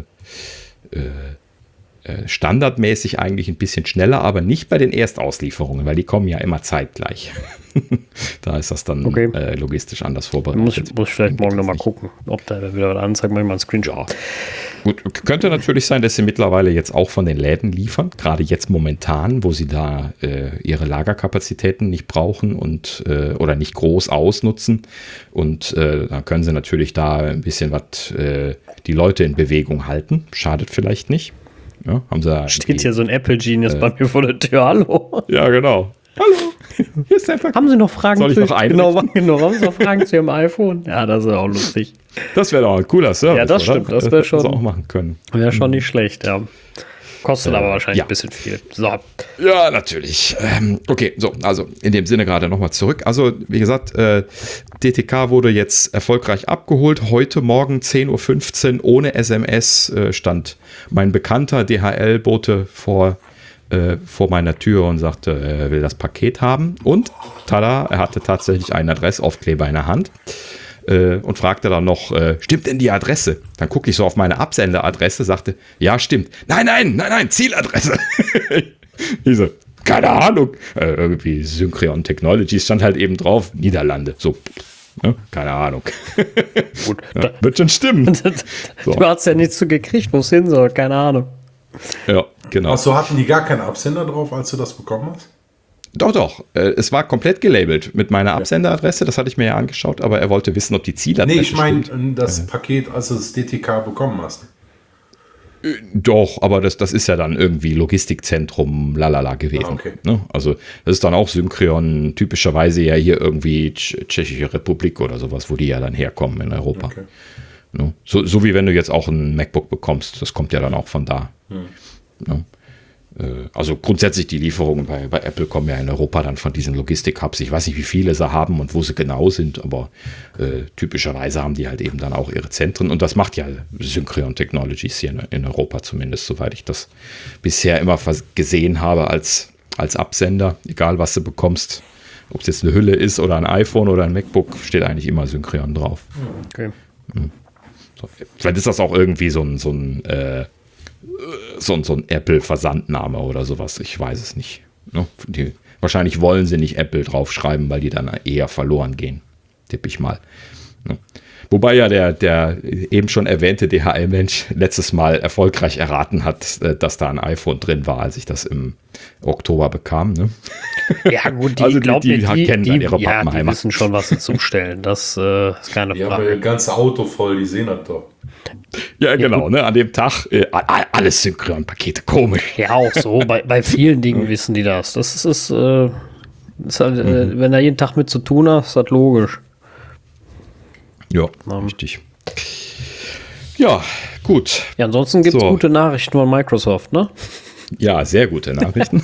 standardmäßig eigentlich ein bisschen schneller, aber nicht bei den Erstauslieferungen, weil die kommen ja immer zeitgleich. Da ist das dann logistisch anders vorbereitet. Muss ich vielleicht morgen nochmal gucken, ob da wieder was anzeigt, mal einen Screenshot. Ja. Gut, könnte natürlich sein, dass sie mittlerweile jetzt auch von den Läden liefern, gerade jetzt momentan, wo sie da ihre Lagerkapazitäten nicht brauchen und oder nicht groß ausnutzen. Und dann können sie natürlich da ein bisschen was die Leute in Bewegung halten. Schadet vielleicht nicht. Ja, haben sie steht hier so ein Apple Genius bei mir vor der Tür. Hallo. Ja, genau. Hallo. Hier ist der Haben Sie noch Fragen Soll ich noch einrichten? Genau. Haben Sie noch Fragen zu Ihrem iPhone? Ja, das ist auch lustig. Das wäre doch ein cooler Service. Ja, das stimmt. Das wäre schon. Das auch machen können. Wäre schon nicht schlecht, ja. Kostet aber wahrscheinlich ein bisschen viel. So. Ja, natürlich. Okay, so, also in dem Sinne gerade nochmal zurück. Also, wie gesagt, DTK wurde jetzt erfolgreich abgeholt. Heute Morgen 10:15 Uhr ohne SMS stand mein bekannter DHL-Bote vor meiner Tür und sagte, er will das Paket haben. Und, tada, er hatte tatsächlich einen Adressaufkleber in der Hand. Und fragte dann noch, stimmt denn die Adresse? Dann gucke ich so auf meine Absenderadresse, sagte, ja, stimmt. Nein, Zieladresse. Ich so, keine Ahnung. Irgendwie Synchron Technologies stand halt eben drauf, Niederlande. So, ne? Keine Ahnung. Gut. Ja, wird schon stimmen. So. Du hast ja nichts so gekriegt, wo es hin soll, keine Ahnung. Ja, genau. Achso, hatten die gar keinen Absender drauf, als du das bekommen hast? Doch. Es war komplett gelabelt mit meiner Absenderadresse. Das hatte ich mir ja angeschaut, aber er wollte wissen, ob die Zieladresse Nee, ich meine das Paket, als du das DTK bekommen hast. Doch, aber das ist ja dann irgendwie Logistikzentrum lalala gewesen. Okay. Ne? Also das ist dann auch Synchron, typischerweise ja hier irgendwie Tschechische Republik oder sowas, wo die ja dann herkommen in Europa. Okay. Ne? So wie wenn du jetzt auch ein MacBook bekommst, das kommt ja dann auch von da. Ne? Also grundsätzlich die Lieferungen bei Apple kommen ja in Europa dann von diesen Logistik-Hubs. Ich weiß nicht, wie viele sie haben und wo sie genau sind, aber typischerweise haben die halt eben dann auch ihre Zentren. Und das macht ja Synchron Technologies hier in Europa zumindest, soweit ich das bisher immer gesehen habe als Absender. Egal, was du bekommst, ob es jetzt eine Hülle ist oder ein iPhone oder ein MacBook, steht eigentlich immer Synchron drauf. Okay. So, vielleicht ist das auch irgendwie so ein Apple-Versandname oder sowas. Ich weiß es nicht. Ne? Wahrscheinlich wollen sie nicht Apple draufschreiben, weil die dann eher verloren gehen. Tippe ich mal. Ne? Wobei ja der eben schon erwähnte DHL-Mensch letztes Mal erfolgreich erraten hat, dass da ein iPhone drin war, als ich das im Oktober bekam. Ne? Ja gut, die kennen dann ihre Pappenheimer. Die wissen schon, was sie zustellen. Das ist keine Frage. Die haben das ganze Auto voll, die sehen das doch. Ja, genau, ne? An dem Tag alles Synchron-Pakete, komisch. Ja, auch so. Bei vielen Dingen wissen die das. Das ist halt, wenn da jeden Tag mit zu tun hast, ist das logisch. Ja, richtig. Ja, gut. Ja, ansonsten gibt es gute Nachrichten von Microsoft, ne? Ja, sehr gute Nachrichten.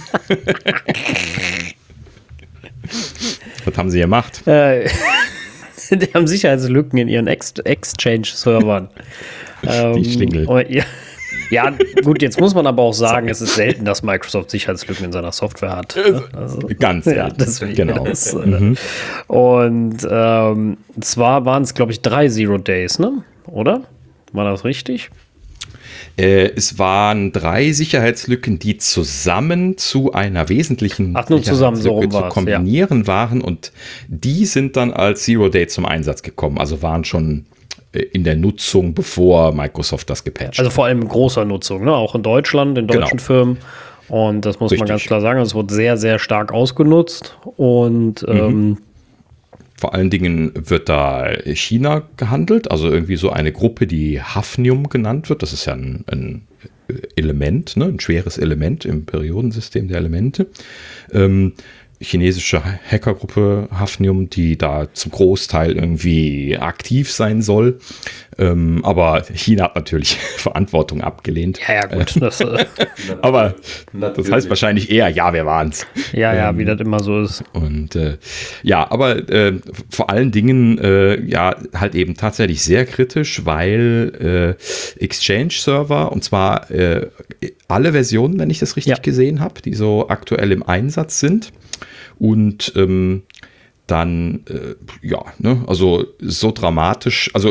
Was haben sie gemacht? Die haben Sicherheitslücken in ihren Exchange-Servern. Die Schlingel. Ja, gut, jetzt muss man aber auch sagen, es ist selten, dass Microsoft Sicherheitslücken in seiner Software hat. Also, ganz selten. Ja, deswegen genau. Und zwar waren es, glaube ich, 3 Zero Days, ne? Oder? War das richtig? Es waren 3 Sicherheitslücken, die zusammen zu einer wesentlichen Sicherheitslücke zu kombinieren waren und die sind dann als Zero Day zum Einsatz gekommen. Also waren schon in der Nutzung, bevor Microsoft das gepatcht hat. Also vor allem in großer Nutzung, ne? Auch in Deutschland, in deutschen Firmen. Und das muss man ganz klar sagen. Es wurde sehr, sehr stark ausgenutzt und vor allen Dingen wird da China gehandelt, also irgendwie so eine Gruppe, die Hafnium genannt wird. Das ist ja ein Element, ne? Ein schweres Element im Periodensystem der Elemente. chinesische Hackergruppe Hafnium, die da zum Großteil irgendwie aktiv sein soll. Aber China hat natürlich Verantwortung abgelehnt. Ja, gut. Aber das heißt wahrscheinlich eher, ja, wir waren's. Ja, wie das immer so ist. Und aber vor allen Dingen halt eben tatsächlich sehr kritisch, weil Exchange-Server, und zwar alle Versionen, wenn ich das richtig gesehen habe, die so aktuell im Einsatz sind, und dann, also so dramatisch, also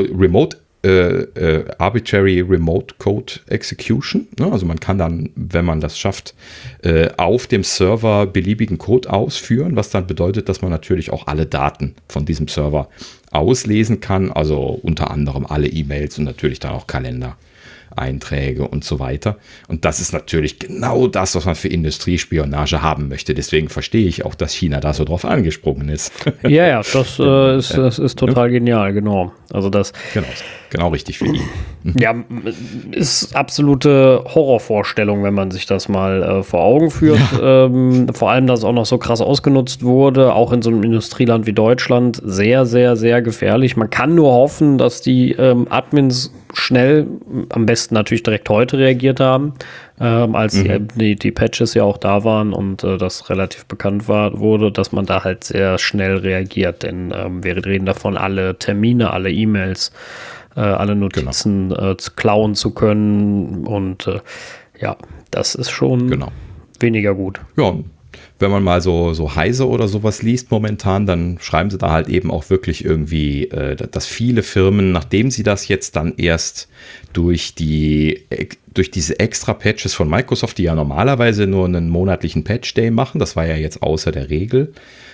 Arbitrary Remote Code Execution. Ne? Also man kann dann, wenn man das schafft, auf dem Server beliebigen Code ausführen, was dann bedeutet, dass man natürlich auch alle Daten von diesem Server auslesen kann. Also unter anderem alle E-Mails und natürlich dann auch Kalendereinträge und so weiter. Und das ist natürlich genau das, was man für Industriespionage haben möchte. Deswegen verstehe ich auch, dass China da so drauf angesprungen ist. Ja, das ist total genial, genau. Also das Genau richtig für ihn. Ja, ist absolute Horrorvorstellung, wenn man sich das mal vor Augen führt. Ja. Vor allem, dass es auch noch so krass ausgenutzt wurde, auch in so einem Industrieland wie Deutschland. Sehr, sehr, sehr gefährlich. Man kann nur hoffen, dass die Admins schnell, am besten natürlich direkt heute reagiert haben, als die Patches ja auch da waren und das relativ bekannt wurde, dass man da halt sehr schnell reagiert. Denn wir reden davon, alle Termine, alle E-Mails, alle Notizen klauen zu können. Und das ist schon weniger gut. Ja, wenn man mal so Heise oder sowas liest momentan, dann schreiben sie da halt eben auch wirklich irgendwie, dass viele Firmen, nachdem sie das jetzt dann erst durch diese extra Patches von Microsoft, die ja normalerweise nur einen monatlichen Patch-Day machen, das war ja jetzt außer der Regel,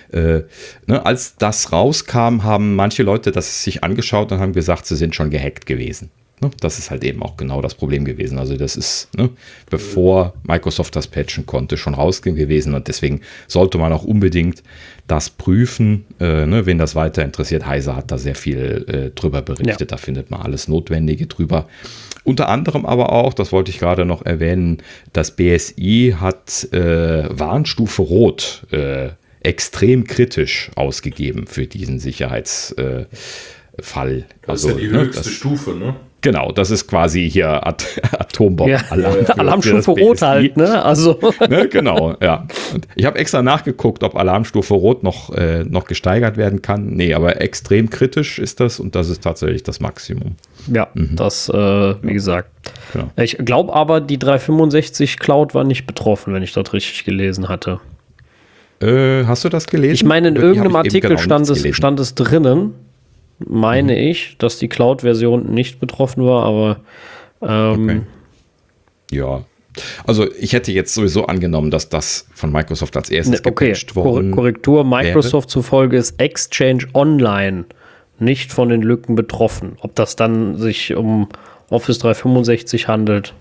als das rauskam, haben manche Leute das sich angeschaut und haben gesagt, sie sind schon gehackt gewesen. Das ist halt eben auch genau das Problem gewesen. Also das ist, bevor Microsoft das patchen konnte, schon rausgehen gewesen. Und deswegen sollte man auch unbedingt das prüfen, wen das weiter interessiert. Heise hat da sehr viel drüber berichtet. Ja. Da findet man alles Notwendige drüber. Unter anderem aber auch, das wollte ich gerade noch erwähnen, das BSI hat Warnstufe Rot extrem kritisch ausgegeben für diesen Sicherheitsfall. Das ist ja die höchste Stufe, ne? Genau, das ist quasi hier Atombomben-Alarm. Ja, Alarmstufe Rot halt, ne? Also. Ne, genau, ja. Und ich habe extra nachgeguckt, ob Alarmstufe Rot noch gesteigert werden kann. Nee, aber extrem kritisch ist das und das ist tatsächlich das Maximum. Ja, das, wie gesagt. Ja. Ich glaube aber, die 365 Cloud war nicht betroffen, wenn ich das richtig gelesen hatte. Hast du das gelesen? Ich meine, in irgendeinem Artikel stand es drinnen, meine ich, dass die Cloud-Version nicht betroffen war, aber okay. Ja, also ich hätte jetzt sowieso angenommen, dass das von Microsoft als erstes gepatcht worden Korrektur, Microsoft zufolge ist Exchange Online nicht von den Lücken betroffen. Ob das dann sich um Office 365 handelt.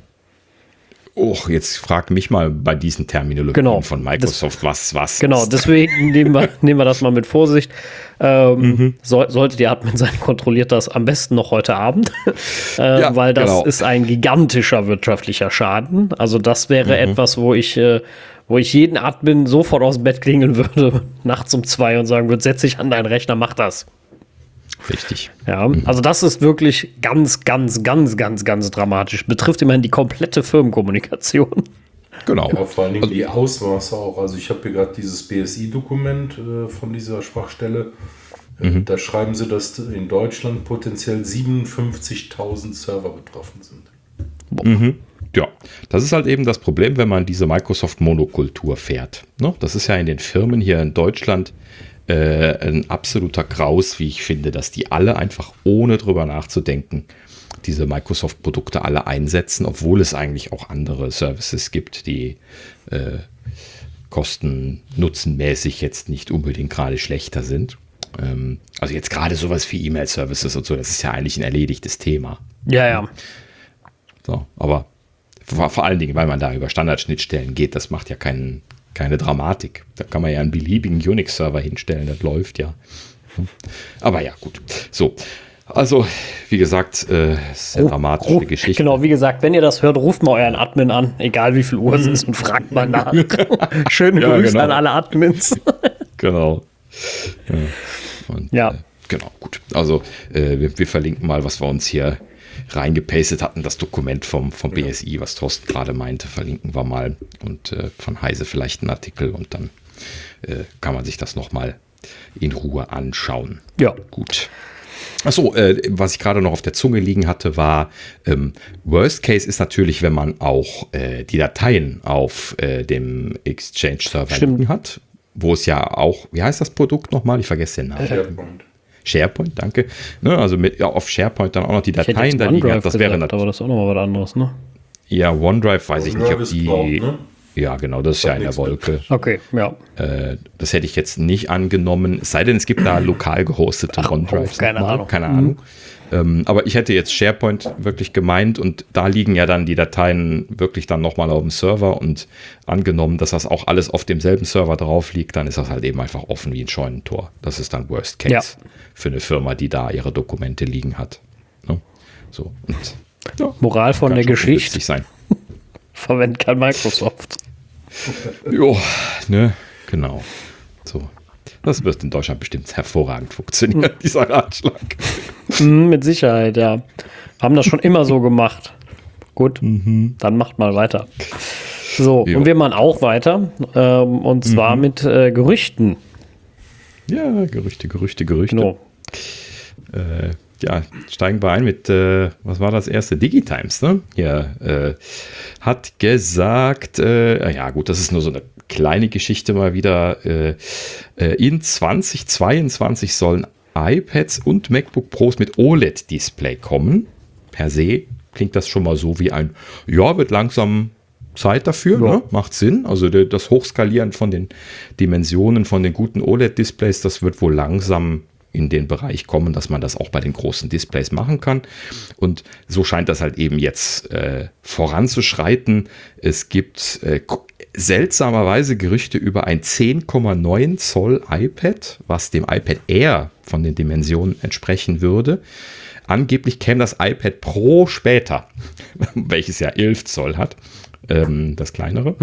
Jetzt frag mich mal bei diesen Terminologien von Microsoft, was. Genau, deswegen nehmen wir das mal mit Vorsicht. Sollte die Admin sein, kontrolliert das am besten noch heute Abend, weil das ist ein gigantischer wirtschaftlicher Schaden. Also das wäre etwas, wo ich jeden Admin sofort aus dem Bett klingeln würde, nachts um 2 und sagen würde, setz dich an deinen Rechner, mach das. Richtig. Ja, also das ist wirklich ganz, ganz, ganz, ganz, ganz dramatisch. Betrifft immerhin die komplette Firmenkommunikation. Genau. Ja, vor allen Dingen die Ausmaße auch. Also ich habe hier gerade dieses BSI-Dokument von dieser Schwachstelle. Da schreiben sie, dass in Deutschland potenziell 57.000 Server betroffen sind. Ja, das ist halt eben das Problem, wenn man diese Microsoft-Monokultur fährt. Das ist ja in den Firmen hier in Deutschland ein absoluter Graus, wie ich finde, dass die alle einfach ohne drüber nachzudenken diese Microsoft-Produkte alle einsetzen, obwohl es eigentlich auch andere Services gibt, die kosten-nutzenmäßig jetzt nicht unbedingt gerade schlechter sind. Also jetzt gerade sowas wie E-Mail-Services und so, das ist ja eigentlich ein erledigtes Thema. Ja. So, aber vor allen Dingen, weil man da über Standardschnittstellen geht, das macht ja keine Dramatik. Da kann man ja einen beliebigen Unix-Server hinstellen, das läuft ja. Aber ja, gut. So, Also, wie gesagt, sehr dramatische Geschichte. Genau, wie gesagt, wenn ihr das hört, ruft mal euren Admin an, egal wie viel Uhr es ist, und fragt mal nach. Schöne Grüße an alle Admins. Genau. Ja. Und, ja. Genau, gut. Also, wir verlinken mal, was wir uns hier reingepastet hatten, das Dokument vom BSI, was Thorsten gerade meinte, verlinken wir mal. Und von Heise vielleicht einen Artikel und dann kann man sich das nochmal in Ruhe anschauen. Ja. Gut. Achso, was ich gerade noch auf der Zunge liegen hatte, war, Worst Case ist natürlich, wenn man auch die Dateien auf dem Exchange-Server liegen hat, wo es ja auch, wie heißt das Produkt nochmal? Ich vergesse den Namen. SharePoint, danke. Ne, also auf SharePoint dann auch noch die Dateien da liegen hat. Das wäre natürlich. Aber das ist auch nochmal was anderes, ne? Ja, OneDrive weiß ich nicht, ob die. Cloud, ne? Ja, genau, das ist ja in der Wolke. Okay, ja. Das hätte ich jetzt nicht angenommen, es sei denn, es gibt da lokal gehostete OneDrives. Keine Ahnung. Keine Ahnung. Aber ich hätte jetzt SharePoint wirklich gemeint und da liegen ja dann die Dateien wirklich dann nochmal auf dem Server und angenommen, dass das auch alles auf demselben Server drauf liegt, dann ist das halt eben einfach offen wie ein Scheunentor. Das ist dann Worst Case für eine Firma, die da ihre Dokumente liegen hat. Ne? So, und, ja, Moral von der Geschichte. Sein. Verwendet kein Microsoft. Jo, ne, genau. So. Das wird in Deutschland bestimmt hervorragend funktionieren, dieser Ratschlag. Mit Sicherheit, ja. Haben das schon immer so gemacht. Gut, dann macht mal weiter. So, und wir machen auch weiter. Und zwar mit Gerüchten. Ja, Gerüchte. Genau. Ja, steigen wir ein mit, was war das erste? Digitimes, ne? Hier hat gesagt, ja gut, das ist nur so eine kleine Geschichte mal wieder. In 2022 sollen iPads und MacBook Pros mit OLED-Display kommen. Per se klingt das schon mal so wie ein, ja, wird langsam Zeit dafür, ne? Macht Sinn. Also das Hochskalieren von den Dimensionen von den guten OLED-Displays, das wird wohl langsam in den Bereich kommen, dass man das auch bei den großen Displays machen kann. Und so scheint das halt eben jetzt voranzuschreiten. Es gibt seltsamerweise Gerüchte über ein 10,9 Zoll iPad, was dem iPad Air von den Dimensionen entsprechen würde. Angeblich käme das iPad Pro später, welches ja 11 Zoll hat, das kleinere.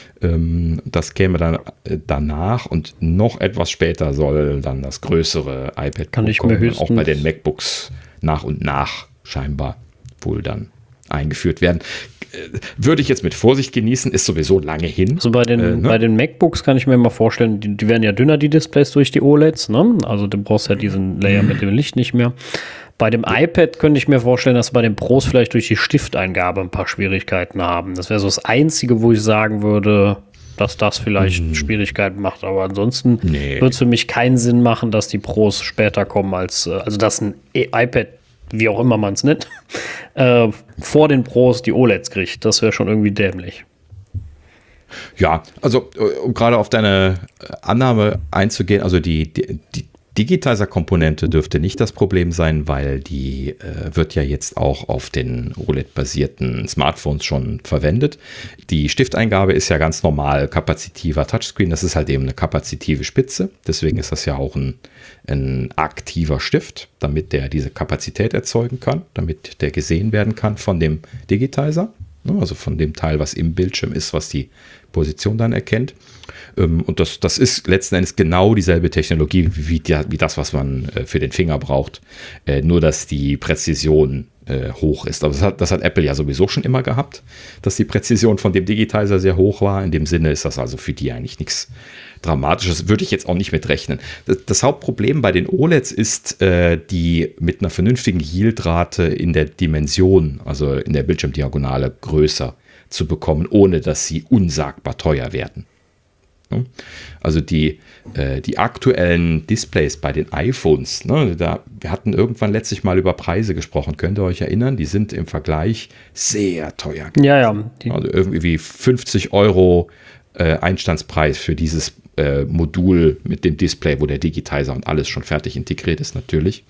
Das käme dann danach und noch etwas später soll dann das größere iPad Pro kommen, auch bei den MacBooks nach und nach scheinbar wohl dann eingeführt werden. Würde ich jetzt mit Vorsicht genießen, ist sowieso lange hin. Also bei den MacBooks kann ich mir mal vorstellen, die werden ja dünner, die Displays durch die OLEDs, ne? Also du brauchst ja diesen Layer mit dem Licht nicht mehr. Bei dem iPad könnte ich mir vorstellen, dass bei den Pros vielleicht durch die Stifteingabe ein paar Schwierigkeiten haben. Das wäre so das Einzige, wo ich sagen würde, dass das vielleicht Schwierigkeiten macht. Aber ansonsten wird es für mich keinen Sinn machen, dass die Pros später kommen also dass ein iPad, wie auch immer man es nennt, vor den Pros die OLEDs kriegt. Das wäre schon irgendwie dämlich. Ja, also um gerade auf deine Annahme einzugehen, also die Digitizer-Komponente dürfte nicht das Problem sein, weil die wird ja jetzt auch auf den OLED-basierten Smartphones schon verwendet. Die Stifteingabe ist ja ganz normal kapazitiver Touchscreen. Das ist halt eben eine kapazitive Spitze. Deswegen ist das ja auch ein aktiver Stift, damit der diese Kapazität erzeugen kann, damit der gesehen werden kann von dem Digitizer. Also von dem Teil, was im Bildschirm ist, was die Position dann erkennt. Und das ist letzten Endes genau dieselbe Technologie wie das, was man für den Finger braucht. Nur, dass die Präzision hoch ist. Aber das hat Apple ja sowieso schon immer gehabt, dass die Präzision von dem Digitizer sehr hoch war. In dem Sinne ist das also für die eigentlich nichts Dramatisches. Würde ich jetzt auch nicht mit rechnen. Das Hauptproblem bei den OLEDs ist, die mit einer vernünftigen Yieldrate in der Dimension, also in der Bildschirmdiagonale, größer zu bekommen, ohne dass sie unsagbar teuer werden. Also die aktuellen Displays bei den iPhones, ne, wir hatten irgendwann letztlich mal über Preise gesprochen, könnt ihr euch erinnern? Die sind im Vergleich sehr teuer gewesen. Ja. Also irgendwie 50 € Einstandspreis für dieses Modul mit dem Display, wo der Digitizer und alles schon fertig integriert ist natürlich.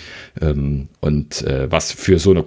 Und was für so eine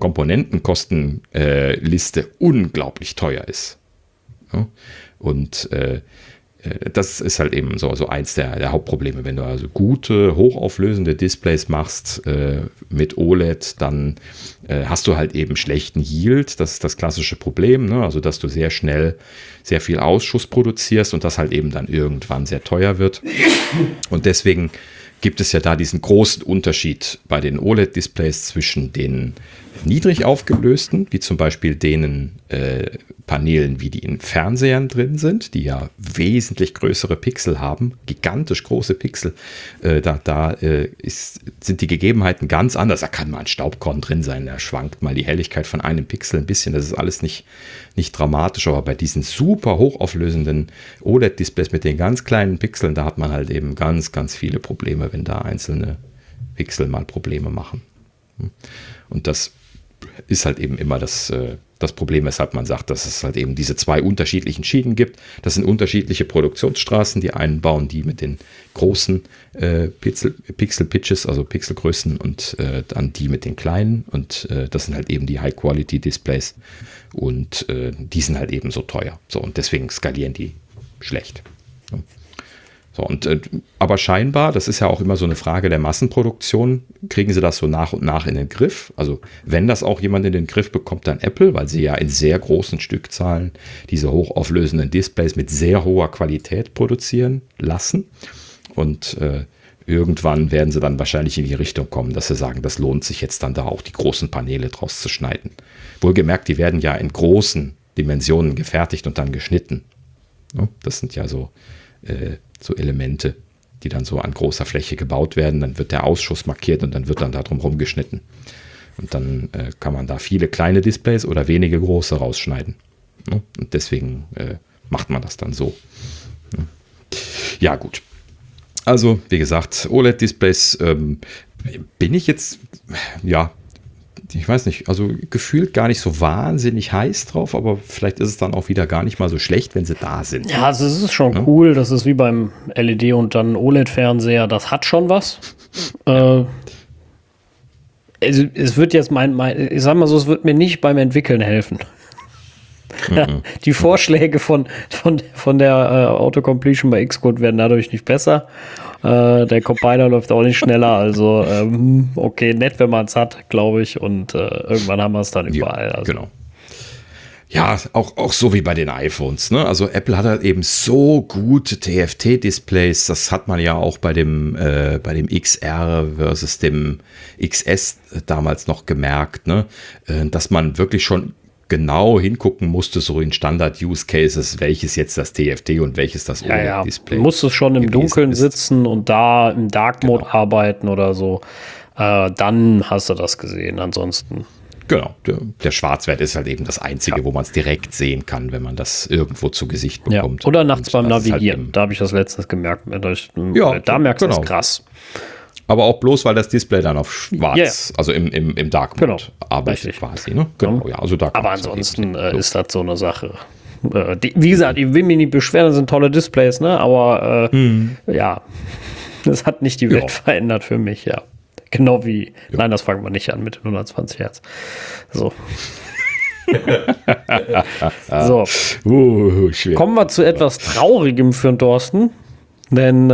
Komponentenkostenliste unglaublich teuer ist. Ja? Und das ist halt eben so eins der Hauptprobleme. Wenn du also gute, hochauflösende Displays machst mit OLED, dann hast du halt eben schlechten Yield. Das ist das klassische Problem, ne? Also dass du sehr schnell sehr viel Ausschuss produzierst und das halt eben dann irgendwann sehr teuer wird. Und deswegen gibt es ja da diesen großen Unterschied bei den OLED-Displays zwischen den niedrig aufgelösten, wie zum Beispiel den Paneelen, wie die in Fernsehern drin sind, die ja wesentlich größere Pixel haben, gigantisch große Pixel. Sind die Gegebenheiten ganz anders. Da kann mal ein Staubkorn drin sein, da schwankt mal die Helligkeit von einem Pixel ein bisschen. Das ist alles nicht dramatisch, aber bei diesen super hochauflösenden OLED-Displays mit den ganz kleinen Pixeln, da hat man halt eben ganz, ganz viele Probleme, wenn da einzelne Pixel mal Probleme machen. Und das ist halt eben immer das Problem, weshalb man sagt, dass es halt eben diese zwei unterschiedlichen Schienen gibt. Das sind unterschiedliche Produktionsstraßen. Die einen bauen die mit den großen Pixel-Pitches, also Pixelgrößen, und dann die mit den kleinen. Und das sind halt eben die High-Quality-Displays. Und die sind halt eben so teuer. So, und deswegen skalieren die schlecht. So, aber scheinbar, das ist ja auch immer so eine Frage der Massenproduktion, kriegen sie das so nach und nach in den Griff. Also wenn das auch jemand in den Griff bekommt, dann Apple, weil sie ja in sehr großen Stückzahlen diese hochauflösenden Displays mit sehr hoher Qualität produzieren lassen. Und irgendwann werden sie dann wahrscheinlich in die Richtung kommen, dass sie sagen, das lohnt sich jetzt dann da auch die großen Paneele draus zu schneiden. Wohlgemerkt, die werden ja in großen Dimensionen gefertigt und dann geschnitten. Das sind ja so Elemente, die dann so an großer Fläche gebaut werden. Dann wird der Ausschuss markiert und dann wird dann da drum rumgeschnitten. Und dann kann man da viele kleine Displays oder wenige große rausschneiden. Und deswegen macht man das dann so. Ja, gut. Also, wie gesagt, OLED-Displays bin ich jetzt, ich weiß nicht, also gefühlt gar nicht so wahnsinnig heiß drauf, aber vielleicht ist es dann auch wieder gar nicht mal so schlecht, wenn sie da sind. Ja, also es ist schon cool, das ist wie beim LED und dann OLED-Fernseher, das hat schon was. Es wird jetzt ich sag mal so, es wird mir nicht beim Entwickeln helfen. Die Vorschläge von der Autocompletion bei Xcode werden dadurch nicht besser. Der Compiler läuft auch nicht schneller, also okay, nett, wenn man es hat, glaube ich, und irgendwann haben wir es dann überall. Also. Genau. Ja, auch so wie bei den iPhones, ne? Also Apple hat halt eben so gute TFT-Displays, das hat man ja auch bei dem XR versus dem XS damals noch gemerkt, ne? Dass man wirklich schon genau hingucken musste, so in Standard-Use-Cases, welches jetzt das TFT und welches das OLED-Display. Du musstest schon im Dunkeln sitzen und da im Dark-Mode arbeiten oder so. Dann hast du das gesehen, ansonsten. Genau, der Schwarzwert ist halt eben das Einzige, wo man es direkt sehen kann, wenn man das irgendwo zu Gesicht bekommt. Ja. Oder nachts beim Navigieren, halt da habe ich das letztens gemerkt. Da merkst du es krass. Aber auch bloß, weil das Display dann auf schwarz, also im Dark Mode arbeitet quasi. Ne? Genau, also da aber ansonsten ist das so eine Sache. Wie gesagt, ich will mich nicht beschweren, das sind tolle Displays, ne? Aber das hat nicht die Welt verändert für mich, ja. Genau wie, nein, das fangen wir nicht an mit den 120 Hertz. So. Kommen wir zu etwas Traurigem für den Thorsten, denn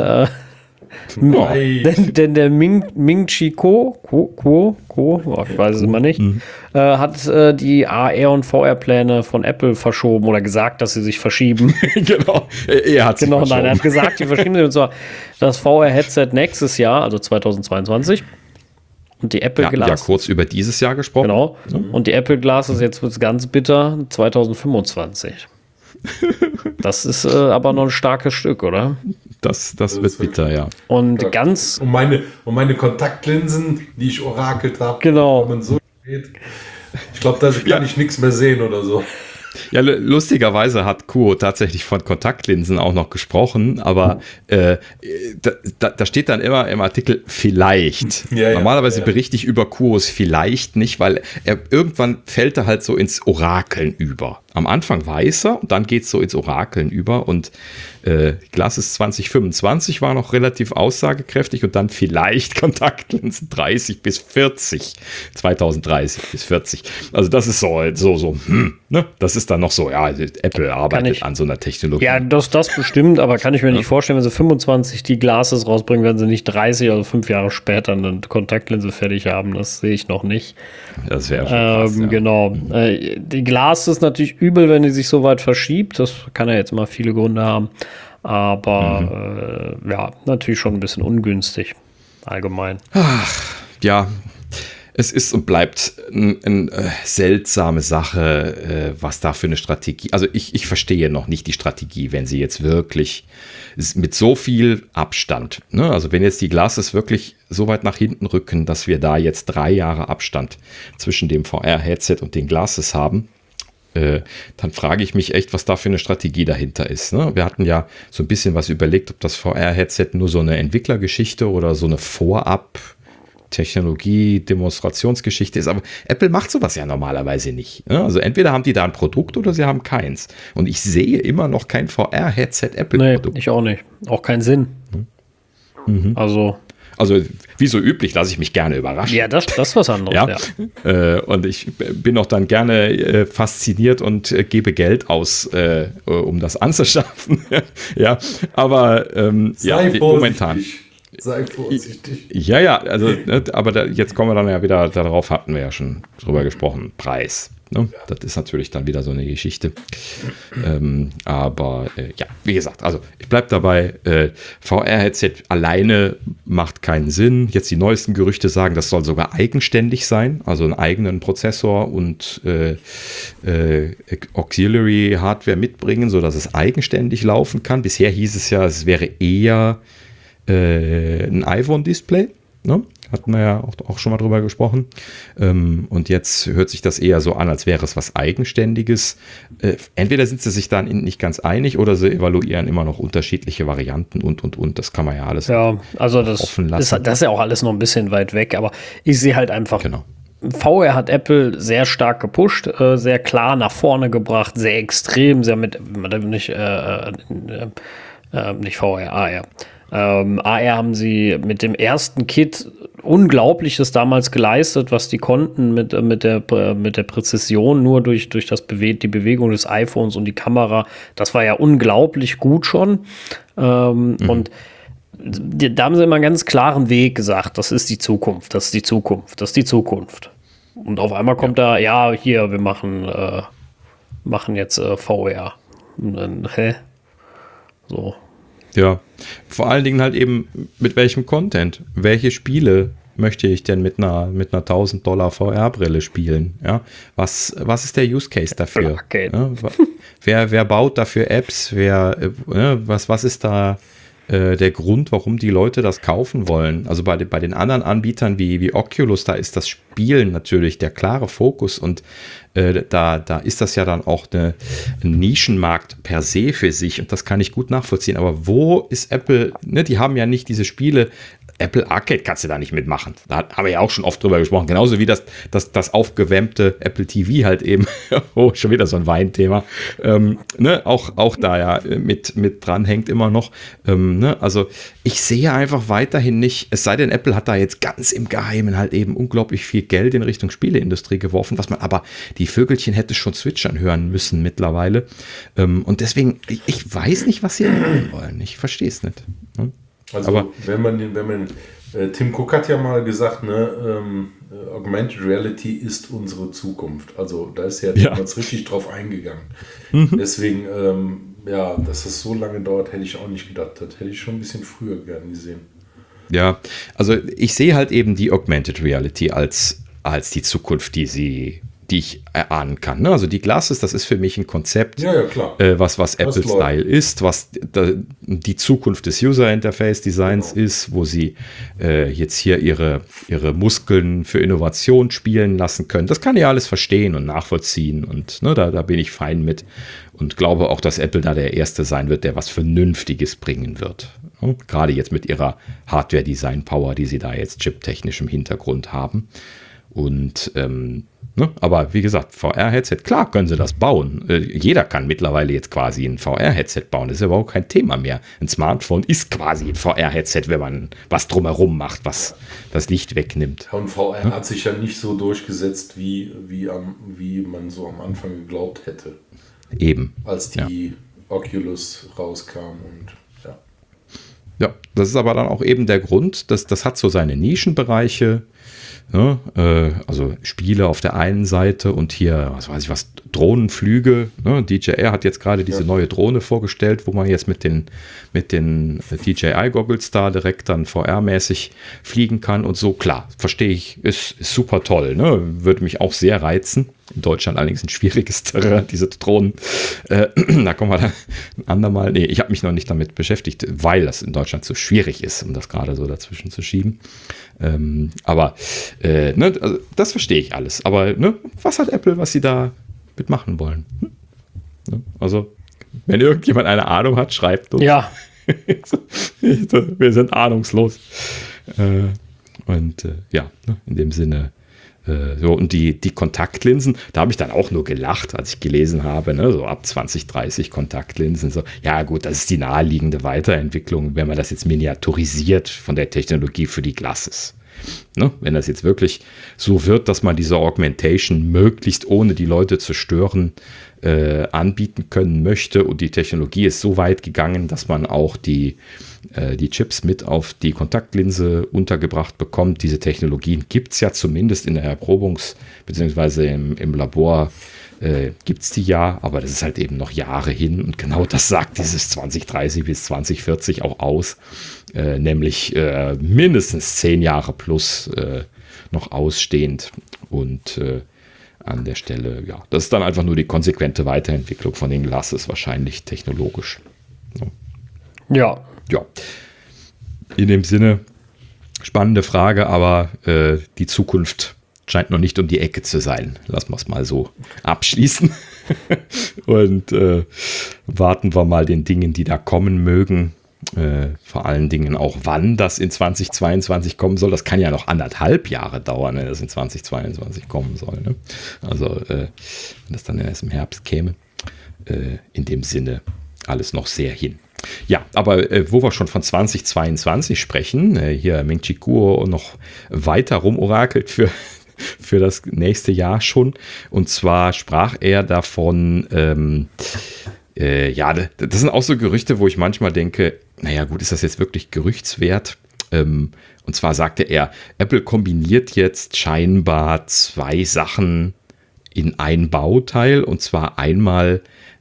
der Ming-Chi Kuo, ich weiß es immer nicht, hat die AR- und VR-Pläne von Apple verschoben oder gesagt, dass sie sich verschieben. Genau, er hat sich verschoben. Nein, er hat gesagt, die verschieben sich, und zwar das VR-Headset nächstes Jahr, also 2022. Und die Apple Glass. Ja, kurz über dieses Jahr gesprochen. Genau. Und die Apple Glass ist jetzt wird's ganz bitter, 2025. Das ist aber noch ein starkes Stück, oder? Das wird bitter, ja. Und meine Kontaktlinsen, die ich orakelt habe, genau. wenn man so steht. Ich glaube, da kann ich nichts mehr sehen oder so. Ja, lustigerweise hat Kuo tatsächlich von Kontaktlinsen auch noch gesprochen, aber da steht dann immer im Artikel vielleicht. Normalerweise berichte ich über Kuos vielleicht nicht, weil irgendwann fällt er halt so ins Orakeln über. Am Anfang weiß er und dann geht es so ins Orakeln über und Glasses 2025 war noch relativ aussagekräftig und dann vielleicht Kontaktlinsen 30 bis 40, 2030 bis 40. Also das ist so, ne? Das ist dann noch so, ja, Apple arbeitet an so einer Technologie. Ja, das bestimmt, aber kann ich mir nicht vorstellen, wenn sie 25 die Glasses rausbringen, werden sie nicht 30, also 5 Jahre später eine Kontaktlinse fertig haben. Das sehe ich noch nicht. Das wäre schon krass, ja. Genau. Die Glas ist natürlich übel, wenn die sich so weit verschiebt. Das kann ja jetzt mal viele Gründe haben. Aber ja, natürlich schon ein bisschen ungünstig allgemein. Ach, ja. Es ist und bleibt eine seltsame Sache, was da für eine Strategie. Also ich verstehe noch nicht die Strategie, wenn sie jetzt wirklich mit so viel Abstand, ne? Also wenn jetzt die Glasses wirklich so weit nach hinten rücken, dass wir da jetzt 3 Jahre Abstand zwischen dem VR-Headset und den Glasses haben, dann frage ich mich echt, was da für eine Strategie dahinter ist. Ne? Wir hatten ja so ein bisschen was überlegt, ob das VR-Headset nur so eine Entwicklergeschichte oder so eine Vorab-Technologie-Demonstrationsgeschichte ist. Aber Apple macht sowas ja normalerweise nicht. Ne? Also entweder haben die da ein Produkt oder sie haben keins. Und ich sehe immer noch kein VR-Headset-Apple-Produkt. Nee, ich auch nicht. Auch keinen Sinn. Also wie so üblich lasse ich mich gerne überraschen. Ja, das ist was anderes. Ja? Ja. Und ich bin auch dann gerne fasziniert und gebe Geld aus, um das anzuschaffen. Ja, aber momentan. Sei vorsichtig. Ja, also, aber jetzt kommen wir dann ja wieder, darauf hatten wir ja schon drüber gesprochen, Preis. Ne? Ja. Das ist natürlich dann wieder so eine Geschichte. Aber ja, wie gesagt, also ich bleibe dabei, VR-Headset alleine macht keinen Sinn. Jetzt die neuesten Gerüchte sagen, das soll sogar eigenständig sein, also einen eigenen Prozessor und Auxiliary Hardware mitbringen, sodass es eigenständig laufen kann. Bisher hieß es ja, es wäre eher ein iPhone-Display, ne? Hatten wir ja auch schon mal drüber gesprochen. Und jetzt hört sich das eher so an, als wäre es was Eigenständiges. Entweder sind sie sich dann nicht ganz einig oder sie evaluieren immer noch unterschiedliche Varianten und. Das kann man ja alles offen lassen. Das ist ja auch alles noch ein bisschen weit weg, aber ich sehe halt einfach, VR hat Apple sehr stark gepusht, sehr klar nach vorne gebracht, sehr extrem, sehr nicht VR, AR. AR haben sie mit dem ersten Kit Unglaubliches damals geleistet, was die konnten mit der Präzision, nur durch die Bewegung des iPhones und die Kamera. Das war ja unglaublich gut schon. Und da haben sie immer einen ganz klaren Weg gesagt, das ist die Zukunft, das ist die Zukunft, das ist die Zukunft. Und auf einmal kommt wir machen jetzt VR. Und dann, so. Ja, vor allen Dingen halt eben mit welchem Content. Welche Spiele möchte ich denn mit einer $1000 VR-Brille spielen? Ja, was ist der Use Case dafür? Ja, wer baut dafür Apps? Was ist da der Grund, warum die Leute das kaufen wollen? Also bei den anderen Anbietern wie Oculus, da ist das Spielen natürlich der klare Fokus und da ist das ja dann auch ein Nischenmarkt per se für sich und das kann ich gut nachvollziehen. Aber wo ist Apple? Ne, die haben ja nicht diese Spiele. Apple Arcade kannst du da nicht mitmachen. Da haben wir ja auch schon oft drüber gesprochen. Genauso wie das aufgewärmte Apple TV halt eben. Oh, schon wieder so ein Weinthema. Auch da ja mit dran hängt immer noch. Also ich sehe einfach weiterhin nicht, es sei denn, Apple hat da jetzt ganz im Geheimen halt eben unglaublich viel Geld in Richtung Spieleindustrie geworfen, was man aber die Vögelchen hätte schon zwitschern hören müssen mittlerweile. Und deswegen, ich weiß nicht, was sie machen wollen. Ich verstehe es nicht. Also aber wenn man Tim Cook hat ja mal gesagt, Augmented Reality ist unsere Zukunft. Also da ist ja damals richtig drauf eingegangen. Deswegen, dass es so lange dauert, hätte ich auch nicht gedacht. Das hätte ich schon ein bisschen früher gern gesehen. Ja, also ich sehe halt eben die Augmented Reality als die Zukunft, die ich erahnen kann. Ne? Also die Glasses, das ist für mich ein Konzept, was Apple-Style ist, was die Zukunft des User-Interface-Designs ist, wo sie jetzt hier ihre Muskeln für Innovation spielen lassen können. Das kann ich alles verstehen und nachvollziehen und da bin ich fein mit und glaube auch, dass Apple da der Erste sein wird, der was Vernünftiges bringen wird. Ne? Gerade jetzt mit ihrer Hardware-Design-Power, die sie da jetzt chiptechnisch im Hintergrund haben. Und Ne? Aber wie gesagt, VR-Headset, klar können sie das bauen. Jeder kann mittlerweile jetzt quasi ein VR-Headset bauen. Das ist ja überhaupt kein Thema mehr. Ein Smartphone ist quasi ein VR-Headset, wenn man was drumherum macht, was das Licht wegnimmt. Und VR hat sich ja nicht so durchgesetzt, wie man so am Anfang geglaubt hätte. Eben. Als die Oculus rauskam und ja. Ja, das ist aber dann auch eben der Grund, dass das hat so seine Nischenbereiche. Ja, also Spiele auf der einen Seite und hier, was weiß ich was, Drohnenflüge. Ne? DJI hat jetzt gerade diese neue Drohne vorgestellt, wo man jetzt mit den DJI-Goggles da direkt dann VR-mäßig fliegen kann und so. Klar, verstehe ich, ist super toll. Ne? Würde mich auch sehr reizen. In Deutschland allerdings ein schwieriges Terrain, diese Drohnen. Da kommen wir dann ein andermal. Nee, ich habe mich noch nicht damit beschäftigt, weil das in Deutschland so schwierig ist, um das gerade so dazwischen zu schieben. Aber ne, also das verstehe ich alles. Aber ne, was hat Apple, was sie da mitmachen wollen? Ne? Also, wenn irgendjemand eine Ahnung hat, schreibt uns. Ja. Wir sind ahnungslos. Ja, ne, in dem Sinne. So, und die Kontaktlinsen, da habe ich dann auch nur gelacht, als ich gelesen habe, ne, so ab 2030 Kontaktlinsen. So, ja gut, das ist die naheliegende Weiterentwicklung, wenn man das jetzt miniaturisiert von der Technologie für die Glasses. Ne, wenn das jetzt wirklich so wird, dass man diese Augmentation möglichst ohne die Leute zu stören anbieten können möchte und die Technologie ist so weit gegangen, dass man auch die Chips mit auf die Kontaktlinse untergebracht bekommt. Diese Technologien gibt es ja zumindest in der bzw. im Labor gibt es die ja, aber das ist halt eben noch Jahre hin und genau das sagt dieses 2030 bis 2040 auch aus, nämlich mindestens 10 Jahre plus noch ausstehend und an der Stelle, ja, das ist dann einfach nur die konsequente Weiterentwicklung von den Glasses, wahrscheinlich technologisch. Ja. Ja, in dem Sinne, spannende Frage, aber die Zukunft scheint noch nicht um die Ecke zu sein. Lassen wir es mal so abschließen und warten wir mal den Dingen, die da kommen mögen. Vor allen Dingen auch, wann das in 2022 kommen soll. Das kann ja noch 1,5 Jahre dauern, wenn das in 2022 kommen soll. Ne? Also, wenn das dann erst im Herbst käme. In dem Sinne, alles noch sehr hin. Ja, aber wo wir schon von 2022 sprechen, hier Ming-Chi Kuo noch weiter rumorakelt für das nächste Jahr schon. Und zwar sprach er davon, ja, das sind auch so Gerüchte, wo ich manchmal denke, naja gut, ist das jetzt wirklich gerüchtswert? Und zwar sagte er, Apple kombiniert jetzt scheinbar 2 Sachen in ein Bauteil und zwar einmal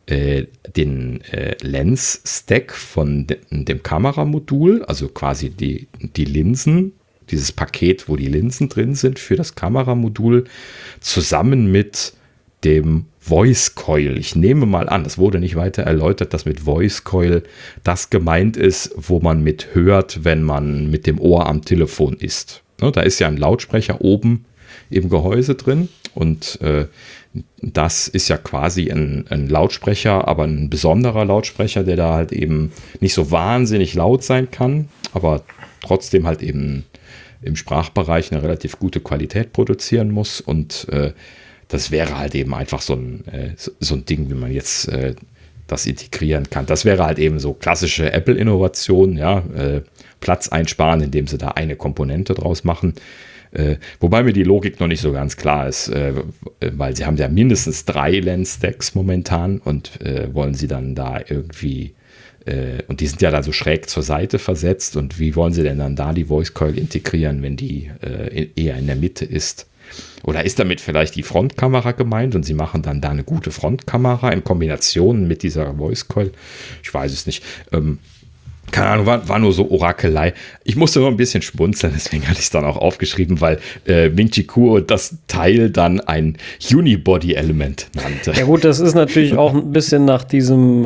den Lens-Stack von dem Kameramodul, also quasi die Linsen, dieses Paket, wo die Linsen drin sind für das Kameramodul, zusammen mit dem Voice Coil. Ich nehme mal an, das wurde nicht weiter erläutert, dass mit Voice Coil das gemeint ist, wo man mit hört, wenn man mit dem Ohr am Telefon ist. Ne, da ist ja ein Lautsprecher oben im Gehäuse drin und das ist ja quasi ein Lautsprecher, aber ein besonderer Lautsprecher, der da halt eben nicht so wahnsinnig laut sein kann, aber trotzdem halt eben im Sprachbereich eine relativ gute Qualität produzieren muss und das wäre halt eben einfach so ein Ding, wie man jetzt das integrieren kann. Das wäre halt eben so klassische Apple-Innovation, ja, Platz einsparen, indem sie da eine Komponente draus machen. Wobei mir die Logik noch nicht so ganz klar ist, weil sie haben ja mindestens 3 Lens-Stacks momentan und wollen sie dann da irgendwie, und die sind ja da so schräg zur Seite versetzt und wie wollen sie denn dann da die Voice Coil integrieren, wenn die eher in der Mitte ist? Oder ist damit vielleicht die Frontkamera gemeint und sie machen dann da eine gute Frontkamera in Kombination mit dieser Voice Coil? Ich weiß es nicht. Keine Ahnung, war nur so Orakelei. Ich musste nur ein bisschen schmunzeln, deswegen hatte ich es dann auch aufgeschrieben, weil Ming-Chi Kuo das Teil dann ein Unibody-Element nannte. Ja gut, das ist natürlich auch ein bisschen nach diesem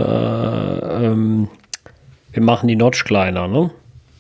wir machen die Notch kleiner, ne?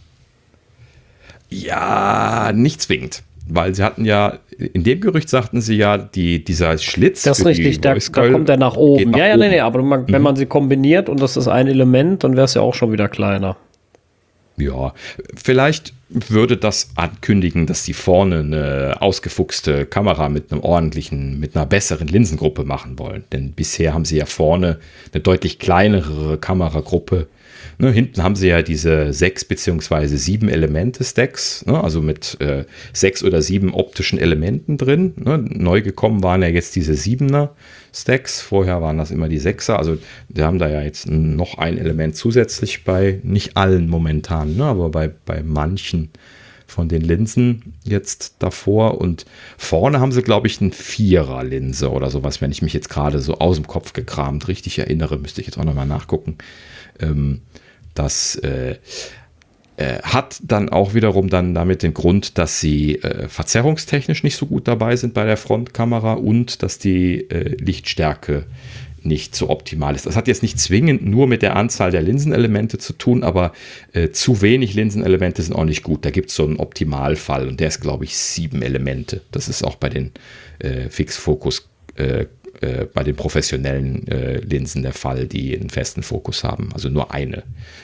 Ja, nicht zwingend. Weil sie hatten ja, in dem Gerücht sagten sie ja, dieser Schlitz. Das ist richtig, da kommt er nach oben. Nee, aber wenn man sie kombiniert und das ist ein Element, dann wäre es ja auch schon wieder kleiner. Ja, vielleicht würde das ankündigen, dass sie vorne eine ausgefuchste Kamera mit einer besseren Linsengruppe machen wollen. Denn bisher haben sie ja vorne eine deutlich kleinere Kameragruppe. Ne, hinten haben sie ja diese 6 bzw. 7 Elemente-Stacks, ne, also mit 6 oder 7 optischen Elementen drin. Ne. Neu gekommen waren ja jetzt diese 7er-Stacks. Vorher waren das immer die 6er. Also wir haben da ja jetzt noch ein Element zusätzlich bei, nicht allen momentan, ne, aber bei manchen von den Linsen jetzt davor. Und vorne haben sie, glaube ich, eine 4er-Linse oder sowas, wenn ich mich jetzt gerade so aus dem Kopf gekramt richtig erinnere, müsste ich jetzt auch nochmal nachgucken. Das hat dann auch wiederum dann damit den Grund, dass sie verzerrungstechnisch nicht so gut dabei sind bei der Frontkamera und dass die Lichtstärke nicht so optimal ist. Das hat jetzt nicht zwingend nur mit der Anzahl der Linsenelemente zu tun, aber zu wenig Linsenelemente sind auch nicht gut. Da gibt es so einen Optimalfall und der ist, glaube ich, 7 Elemente. Das ist auch bei den Fixfokus bei den professionellen Linsen der Fall, die einen festen Fokus haben. Also nur eine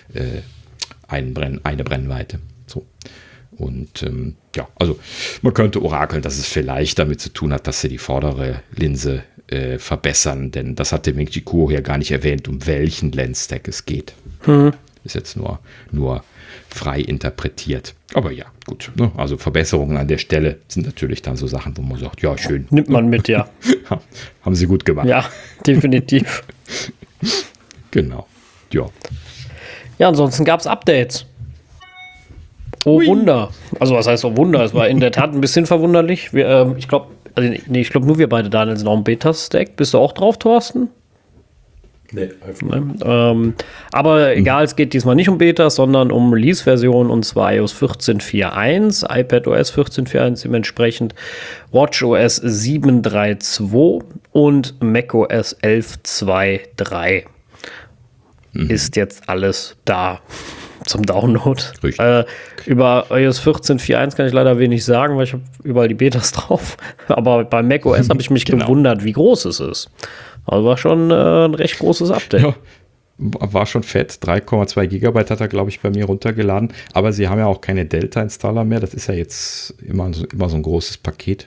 Brennweite. So. Und ja, also man könnte orakeln, dass es vielleicht damit zu tun hat, dass sie die vordere Linse verbessern, denn das hat der Ming-Chi Kuo hier gar nicht erwähnt, um welchen Lens-Stack es geht. Ist jetzt nur frei interpretiert. Aber ja, gut. Ne? Also Verbesserungen an der Stelle sind natürlich dann so Sachen, wo man sagt, ja, schön. Nimmt man mit, ja. Haben sie gut gemacht. Ja, definitiv. Genau. Ja. Ja, ansonsten gab es Updates. Oh Wunder. Also was heißt oh Wunder? Es war in der Tat ein bisschen verwunderlich. Ich glaube nur wir beide, Daniel, sind auch im Beta-Stack. Bist du auch drauf, Thorsten? Nee, einfach nicht. Aber egal, es geht diesmal nicht um Beta, sondern um Release-Version, und zwar iOS 14.4.1, iPadOS 14.4.1 dementsprechend, WatchOS 7.3.2 und macOS 11.2.3. Ist jetzt alles da zum Download. Über iOS 14.4.1 kann ich leider wenig sagen, weil ich habe überall die Betas drauf. Aber bei macOS habe ich mich gewundert, wie groß es ist. Also war schon ein recht großes Update. Ja, war schon fett. 3,2 Gigabyte hat er, glaube ich, bei mir runtergeladen. Aber sie haben ja auch keine Delta-Installer mehr. Das ist ja jetzt immer so ein großes Paket.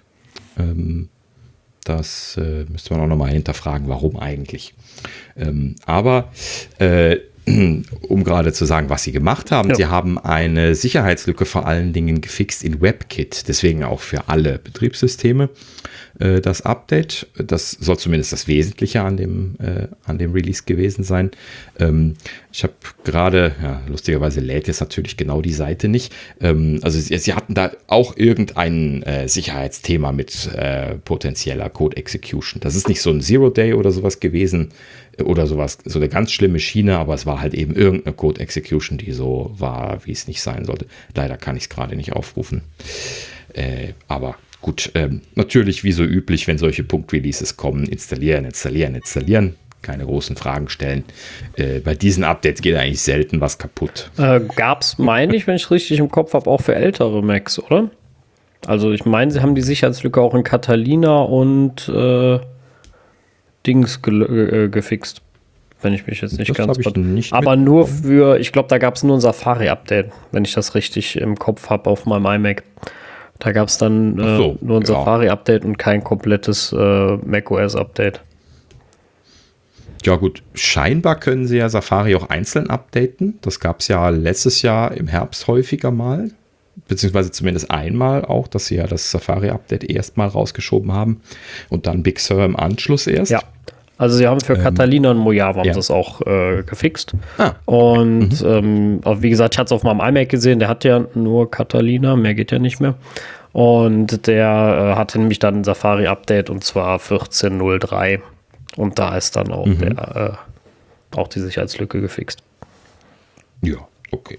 Das müsste man auch nochmal hinterfragen, warum eigentlich. Aber um gerade zu sagen, was sie gemacht haben, sie haben eine Sicherheitslücke vor allen Dingen gefixt in WebKit. Deswegen auch für alle Betriebssysteme das Update. Das soll zumindest das Wesentliche an dem Release gewesen sein. Ich habe gerade, lustigerweise lädt jetzt natürlich genau die Seite nicht. Also sie hatten da auch irgendein Sicherheitsthema mit potenzieller Code Execution. Das ist nicht so ein Zero-Day oder sowas gewesen oder sowas, so eine ganz schlimme Schiene, aber es war halt eben irgendeine Code Execution, die so war, wie es nicht sein sollte. Leider kann ich es gerade nicht aufrufen. Aber gut, natürlich wie so üblich, wenn solche Punkt-Releases kommen, installieren. Keine großen Fragen stellen. Bei diesen Updates geht eigentlich selten was kaputt. Gab es, meine ich, wenn ich richtig im Kopf habe, auch für ältere Macs, oder? Also ich meine, sie haben die Sicherheitslücke auch in Catalina und Dings gefixt. Wenn ich mich jetzt nicht das ganz... nicht aber nur für, ich glaube, da gab es nur ein Safari-Update, wenn ich das richtig im Kopf habe auf meinem iMac. Da gab es dann nur ein Safari-Update und kein komplettes macOS-Update. Ja gut, scheinbar können sie ja Safari auch einzeln updaten. Das gab es ja letztes Jahr im Herbst häufiger mal. Beziehungsweise zumindest einmal auch, dass sie ja das Safari-Update erstmal rausgeschoben haben und dann Big Sur im Anschluss erst. Ja, also sie haben für Catalina und Mojave das auch gefixt. Und wie gesagt, ich hatte es auf meinem iMac gesehen, der hat ja nur Catalina, mehr geht ja nicht mehr. Und der hatte nämlich dann ein Safari-Update und zwar 14.03. Und da ist dann auch auch die Sicherheitslücke gefixt. Ja, okay.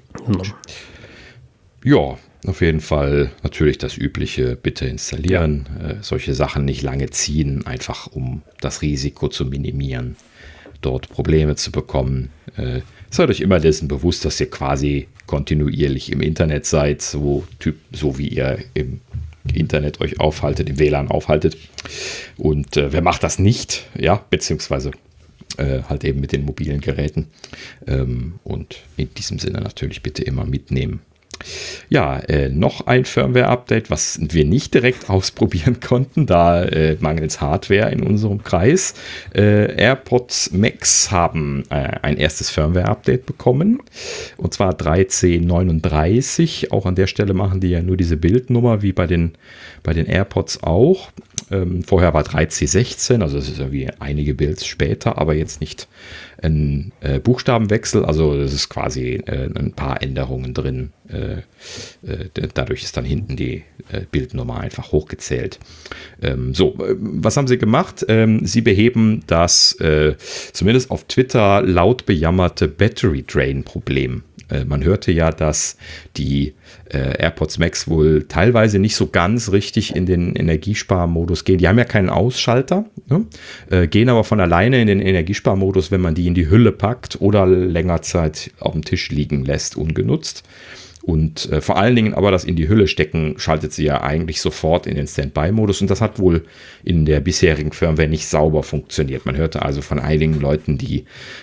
Ja, auf jeden Fall natürlich das Übliche, bitte installieren. Solche Sachen nicht lange ziehen, einfach um das Risiko zu minimieren, dort Probleme zu bekommen. Seid euch immer dessen bewusst, dass ihr quasi kontinuierlich im Internet seid, so wie ihr im Internet euch aufhaltet, im WLAN aufhaltet. Und wer macht das nicht? Ja, beziehungsweise halt eben mit den mobilen Geräten. Und in diesem Sinne natürlich bitte immer mitnehmen. Noch ein Firmware-Update, was wir nicht direkt ausprobieren konnten, da mangels Hardware in unserem Kreis. AirPods Max haben ein erstes Firmware-Update bekommen, und zwar 1339. Auch an der Stelle machen die ja nur diese Bildnummer, wie bei den AirPods auch. Vorher war 3C16, also das ist irgendwie einige Builds später, aber jetzt nicht ein Buchstabenwechsel, also es ist quasi ein paar Änderungen drin. Dadurch ist dann hinten die Bildnummer einfach hochgezählt. Was haben sie gemacht? Sie beheben das zumindest auf Twitter laut bejammerte Battery Drain Problem. Man hörte ja, dass die AirPods Max wohl teilweise nicht so ganz richtig in den Energiesparmodus gehen. Die haben ja keinen Ausschalter, ne? Gehen aber von alleine in den Energiesparmodus, wenn man die in die Hülle packt oder länger Zeit auf dem Tisch liegen lässt, ungenutzt. Und vor allen Dingen aber das in die Hülle stecken, schaltet sie ja eigentlich sofort in den Standby-Modus. Und das hat wohl in der bisherigen Firmware nicht sauber funktioniert. Man hörte also von einigen Leuten, die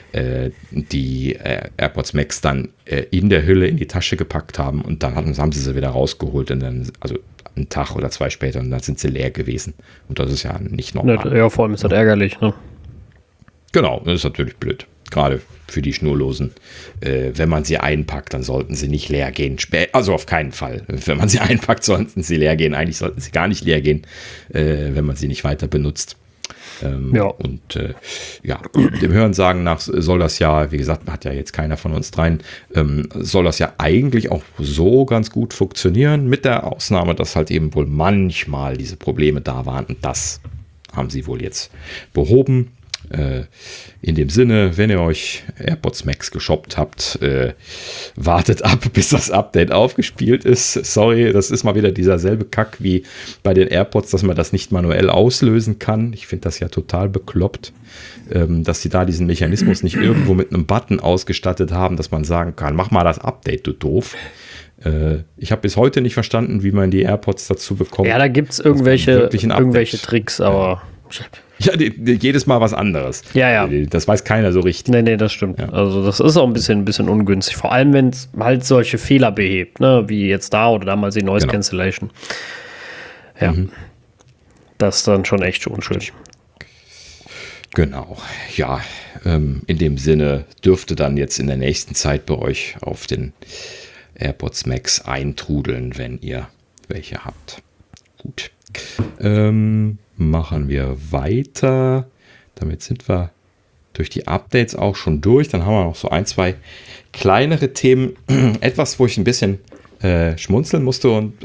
AirPods Max dann in der Hülle in die Tasche gepackt haben. Und dann haben sie wieder rausgeholt. Und dann, also einen Tag oder zwei später, und dann sind sie leer gewesen. Und das ist ja nicht normal. Ja, vor allem ist das ärgerlich, ne? Genau, das ist natürlich blöd. Gerade für die Schnurlosen. Wenn man sie einpackt, dann sollten sie nicht leer gehen. Also auf keinen Fall. Wenn man sie einpackt, sollten sie leer gehen. Eigentlich sollten sie gar nicht leer gehen, wenn man sie nicht weiter benutzt. Dem Hörensagen nach soll das ja, wie gesagt, hat ja jetzt keiner von uns dreien, soll das ja eigentlich auch so ganz gut funktionieren, mit der Ausnahme, dass halt eben wohl manchmal diese Probleme da waren, und das haben sie wohl jetzt behoben. In dem Sinne, wenn ihr euch AirPods Max geshoppt habt, wartet ab, bis das Update aufgespielt ist. Sorry, das ist mal wieder dieser selbe Kack wie bei den AirPods, dass man das nicht manuell auslösen kann. Ich finde das ja total bekloppt, dass sie da diesen Mechanismus nicht irgendwo mit einem Button ausgestattet haben, dass man sagen kann, mach mal das Update, du doof. Ich habe bis heute nicht verstanden, wie man die AirPods dazu bekommt. Ja, da gibt es irgendwelche Tricks, aber... Ja, jedes Mal was anderes. Ja. Das weiß keiner so richtig. Nee, das stimmt. Ja. Also das ist auch ein bisschen ungünstig. Vor allem, wenn es halt solche Fehler behebt, ne? Wie jetzt da oder damals die Noise Cancellation. Ja, das ist dann schon echt unschön. Genau, ja. In dem Sinne dürfte dann jetzt in der nächsten Zeit bei euch auf den AirPods Max eintrudeln, wenn ihr welche habt. Gut. Machen wir weiter. Damit sind wir durch die Updates auch schon durch. Dann haben wir noch so ein, zwei kleinere Themen. Etwas, wo ich ein bisschen schmunzeln musste und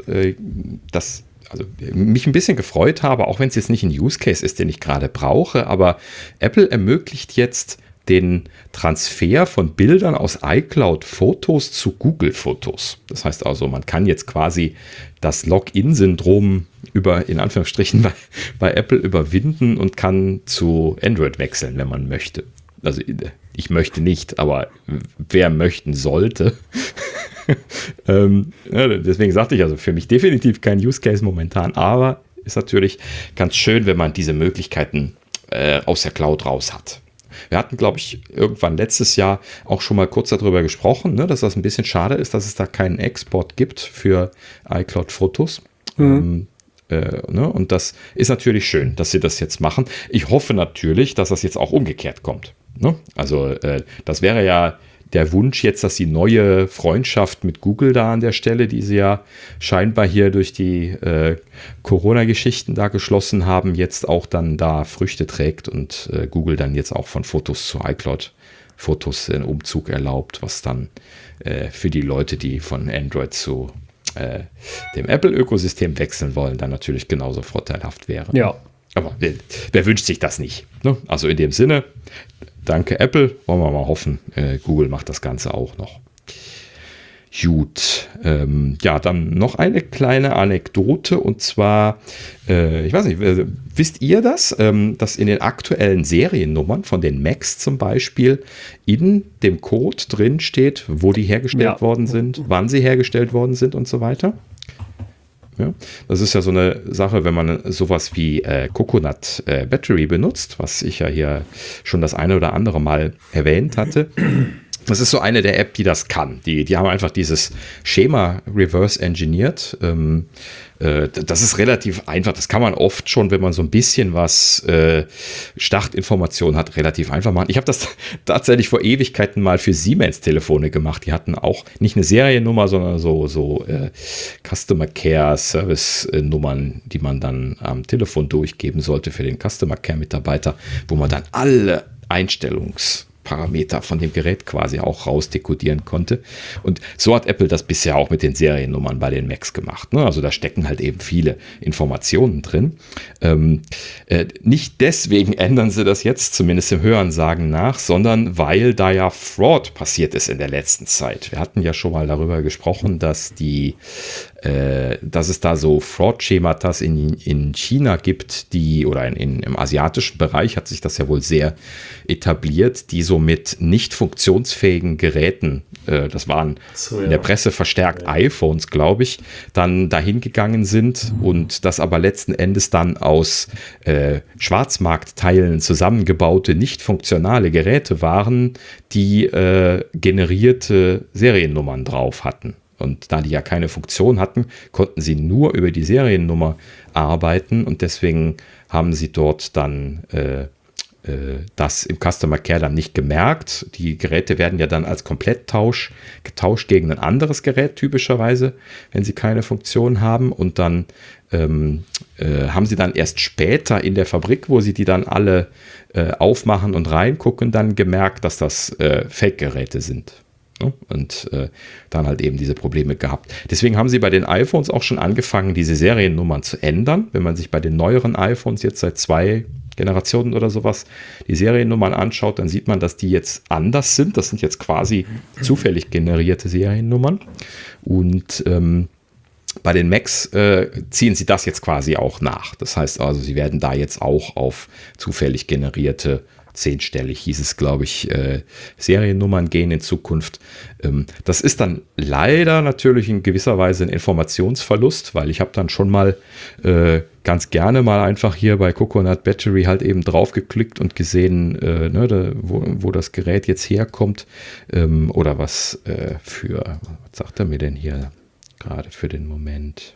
mich ein bisschen gefreut habe, auch wenn es jetzt nicht ein Use Case ist, den ich gerade brauche. Aber Apple ermöglicht jetzt den Transfer von Bildern aus iCloud-Fotos zu Google-Fotos. Das heißt also, man kann jetzt quasi das Login-Syndrom in Anführungsstrichen bei Apple überwinden und kann zu Android wechseln, wenn man möchte. Also ich möchte nicht, aber wer möchten sollte. Deswegen sagte ich also, für mich definitiv kein Use Case momentan, aber ist natürlich ganz schön, wenn man diese Möglichkeiten aus der Cloud raus hat. Wir hatten, glaube ich, irgendwann letztes Jahr auch schon mal kurz darüber gesprochen, ne, dass das ein bisschen schade ist, dass es da keinen Export gibt für iCloud-Fotos. Und das ist natürlich schön, dass sie das jetzt machen. Ich hoffe natürlich, dass das jetzt auch umgekehrt kommt. Ne? Also das wäre ja der Wunsch jetzt, dass die neue Freundschaft mit Google da an der Stelle, die sie ja scheinbar hier durch die Corona-Geschichten da geschlossen haben, jetzt auch dann da Früchte trägt und Google dann jetzt auch von Fotos zu iCloud-Fotos einen Umzug erlaubt, was dann für die Leute, die von Android zu dem Apple-Ökosystem wechseln wollen, dann natürlich genauso vorteilhaft wäre. Ja. Aber wer wünscht sich das nicht? Ne? Also in dem Sinne, danke Apple, wollen wir mal hoffen, Google macht das Ganze auch noch. Gut, dann noch eine kleine Anekdote und zwar, ich weiß nicht, wisst ihr das, dass in den aktuellen Seriennummern von den Macs zum Beispiel in dem Code drin steht, wo die hergestellt worden sind, wann sie hergestellt worden sind und so weiter? Ja, das ist ja so eine Sache, wenn man sowas wie Coconut Battery benutzt, was ich ja hier schon das eine oder andere Mal erwähnt hatte, Das ist so eine der App, die das kann. Die haben einfach dieses Schema reverse engineert. Das ist relativ einfach. Das kann man oft schon, wenn man so ein bisschen was Startinformationen hat, relativ einfach machen. Ich habe das tatsächlich vor Ewigkeiten mal für Siemens-Telefone gemacht. Die hatten auch nicht eine Seriennummer, sondern so Customer Care Service-Nummern, die man dann am Telefon durchgeben sollte für den Customer Care-Mitarbeiter, wo man dann alle Einstellungsparameter von dem Gerät quasi auch rausdekodieren konnte. Und so hat Apple das bisher auch mit den Seriennummern bei den Macs gemacht. Ne? Also da stecken halt eben viele Informationen drin. Nicht deswegen ändern sie das jetzt, zumindest im Hörensagen nach, sondern weil da ja Fraud passiert ist in der letzten Zeit. Wir hatten ja schon mal darüber gesprochen, dass es da so Fraud-Schematas in China gibt, oder im asiatischen Bereich hat sich das ja wohl sehr etabliert, die so mit nicht funktionsfähigen Geräten, das waren in der Presse verstärkt iPhones, glaube ich, dann dahin gegangen sind und das aber letzten Endes dann aus Schwarzmarktteilen zusammengebaute, nicht funktionale Geräte waren, die generierte Seriennummern drauf hatten. Und da die ja keine Funktion hatten, konnten sie nur über die Seriennummer arbeiten und deswegen haben sie dort dann das im Customer Care dann nicht gemerkt. Die Geräte werden ja dann als Kompletttausch getauscht gegen ein anderes Gerät typischerweise, wenn sie keine Funktion haben und dann haben sie dann erst später in der Fabrik, wo sie die dann alle aufmachen und reingucken, dann gemerkt, dass das Fake-Geräte sind. Und dann halt eben diese Probleme gehabt. Deswegen haben sie bei den iPhones auch schon angefangen, diese Seriennummern zu ändern. Wenn man sich bei den neueren iPhones jetzt seit 2 Generationen oder sowas die Seriennummern anschaut, dann sieht man, dass die jetzt anders sind. Das sind jetzt quasi zufällig generierte Seriennummern. Und bei den Macs ziehen sie das jetzt quasi auch nach. Das heißt also, sie werden da jetzt auch auf zufällig generierte 10-stellig hieß es, glaube ich, Seriennummern gehen in Zukunft. Das ist dann leider natürlich in gewisser Weise ein Informationsverlust, weil ich habe dann schon mal ganz gerne mal einfach hier bei Coconut Battery halt eben drauf geklickt und gesehen, wo das Gerät jetzt herkommt oder was sagt er mir denn hier gerade für den Moment?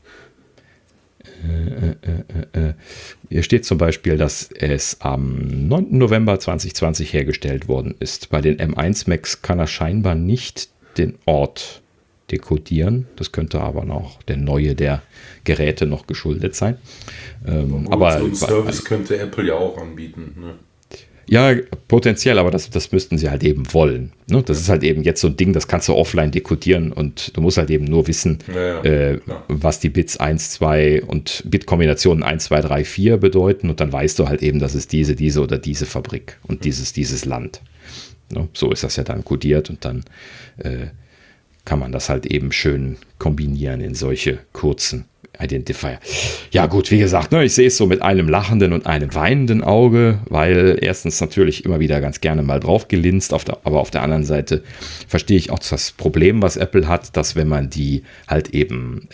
Hier steht zum Beispiel, dass es am 9. November 2020 hergestellt worden ist. Bei den M1 Macs kann er scheinbar nicht den Ort dekodieren. Das könnte aber noch der neue der Geräte noch geschuldet sein. Aber so einen Service könnte Apple ja auch anbieten, ne? Ja, potenziell, aber das müssten sie halt eben wollen. Ne? Das ist halt eben jetzt so ein Ding, das kannst du offline dekodieren und du musst halt eben nur wissen, was die Bits 1, 2 und Bitkombinationen 1, 2, 3, 4 bedeuten und dann weißt du halt eben, dass es diese oder diese Fabrik und dieses Land. Ne? So ist das ja dann kodiert und dann kann man das halt eben schön kombinieren in solche kurzen Identifier. Ja gut, wie gesagt, ne, ich sehe es so mit einem lachenden und einem weinenden Auge, weil erstens natürlich immer wieder ganz gerne mal drauf gelinst, aber auf der anderen Seite verstehe ich auch das Problem, was Apple hat, dass wenn man die halt eben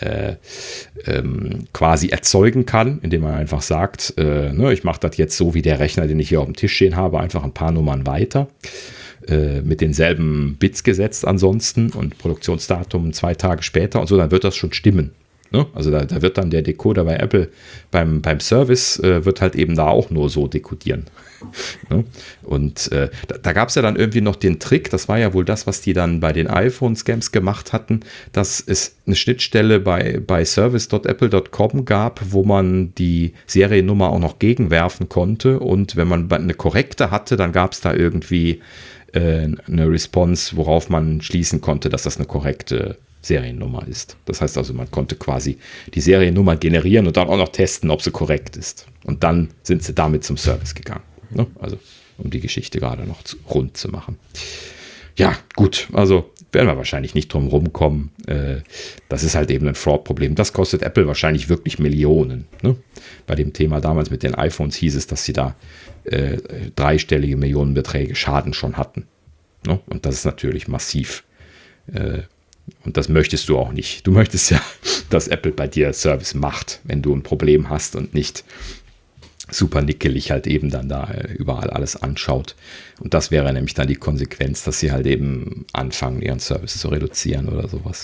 quasi erzeugen kann, indem man einfach sagt, ich mache das jetzt so wie der Rechner, den ich hier auf dem Tisch stehen habe, einfach ein paar Nummern weiter, mit denselben Bits gesetzt ansonsten und Produktionsdatum 2 Tage später und so, dann wird das schon stimmen. Ne? Also da wird dann der Decoder bei Apple beim Service wird halt eben da auch nur so dekodieren. Ne? Und da gab es ja dann irgendwie noch den Trick, das war ja wohl das, was die dann bei den iPhone-Scams gemacht hatten, dass es eine Schnittstelle bei service.apple.com gab, wo man die Seriennummer auch noch gegenwerfen konnte und wenn man eine korrekte hatte, dann gab es da irgendwie eine Response, worauf man schließen konnte, dass das eine korrekte Seriennummer ist. Das heißt also, man konnte quasi die Seriennummer generieren und dann auch noch testen, ob sie korrekt ist. Und dann sind sie damit zum Service gegangen. Ne? Also, um die Geschichte gerade noch rund zu machen. Ja, gut, also werden wir wahrscheinlich nicht drum rumkommen. Das ist halt eben ein Fraud-Problem. Das kostet Apple wahrscheinlich wirklich Millionen. Ne? Bei dem Thema damals mit den iPhones hieß es, dass sie da 3-stellige Millionenbeträge Schaden schon hatten. Ne? Und das ist natürlich massiv. Und das möchtest du auch nicht. Du möchtest ja, dass Apple bei dir Service macht, wenn du ein Problem hast und nicht super nickelig halt eben dann da überall alles anschaut. Und das wäre nämlich dann die Konsequenz, dass sie halt eben anfangen, ihren Service zu reduzieren oder sowas.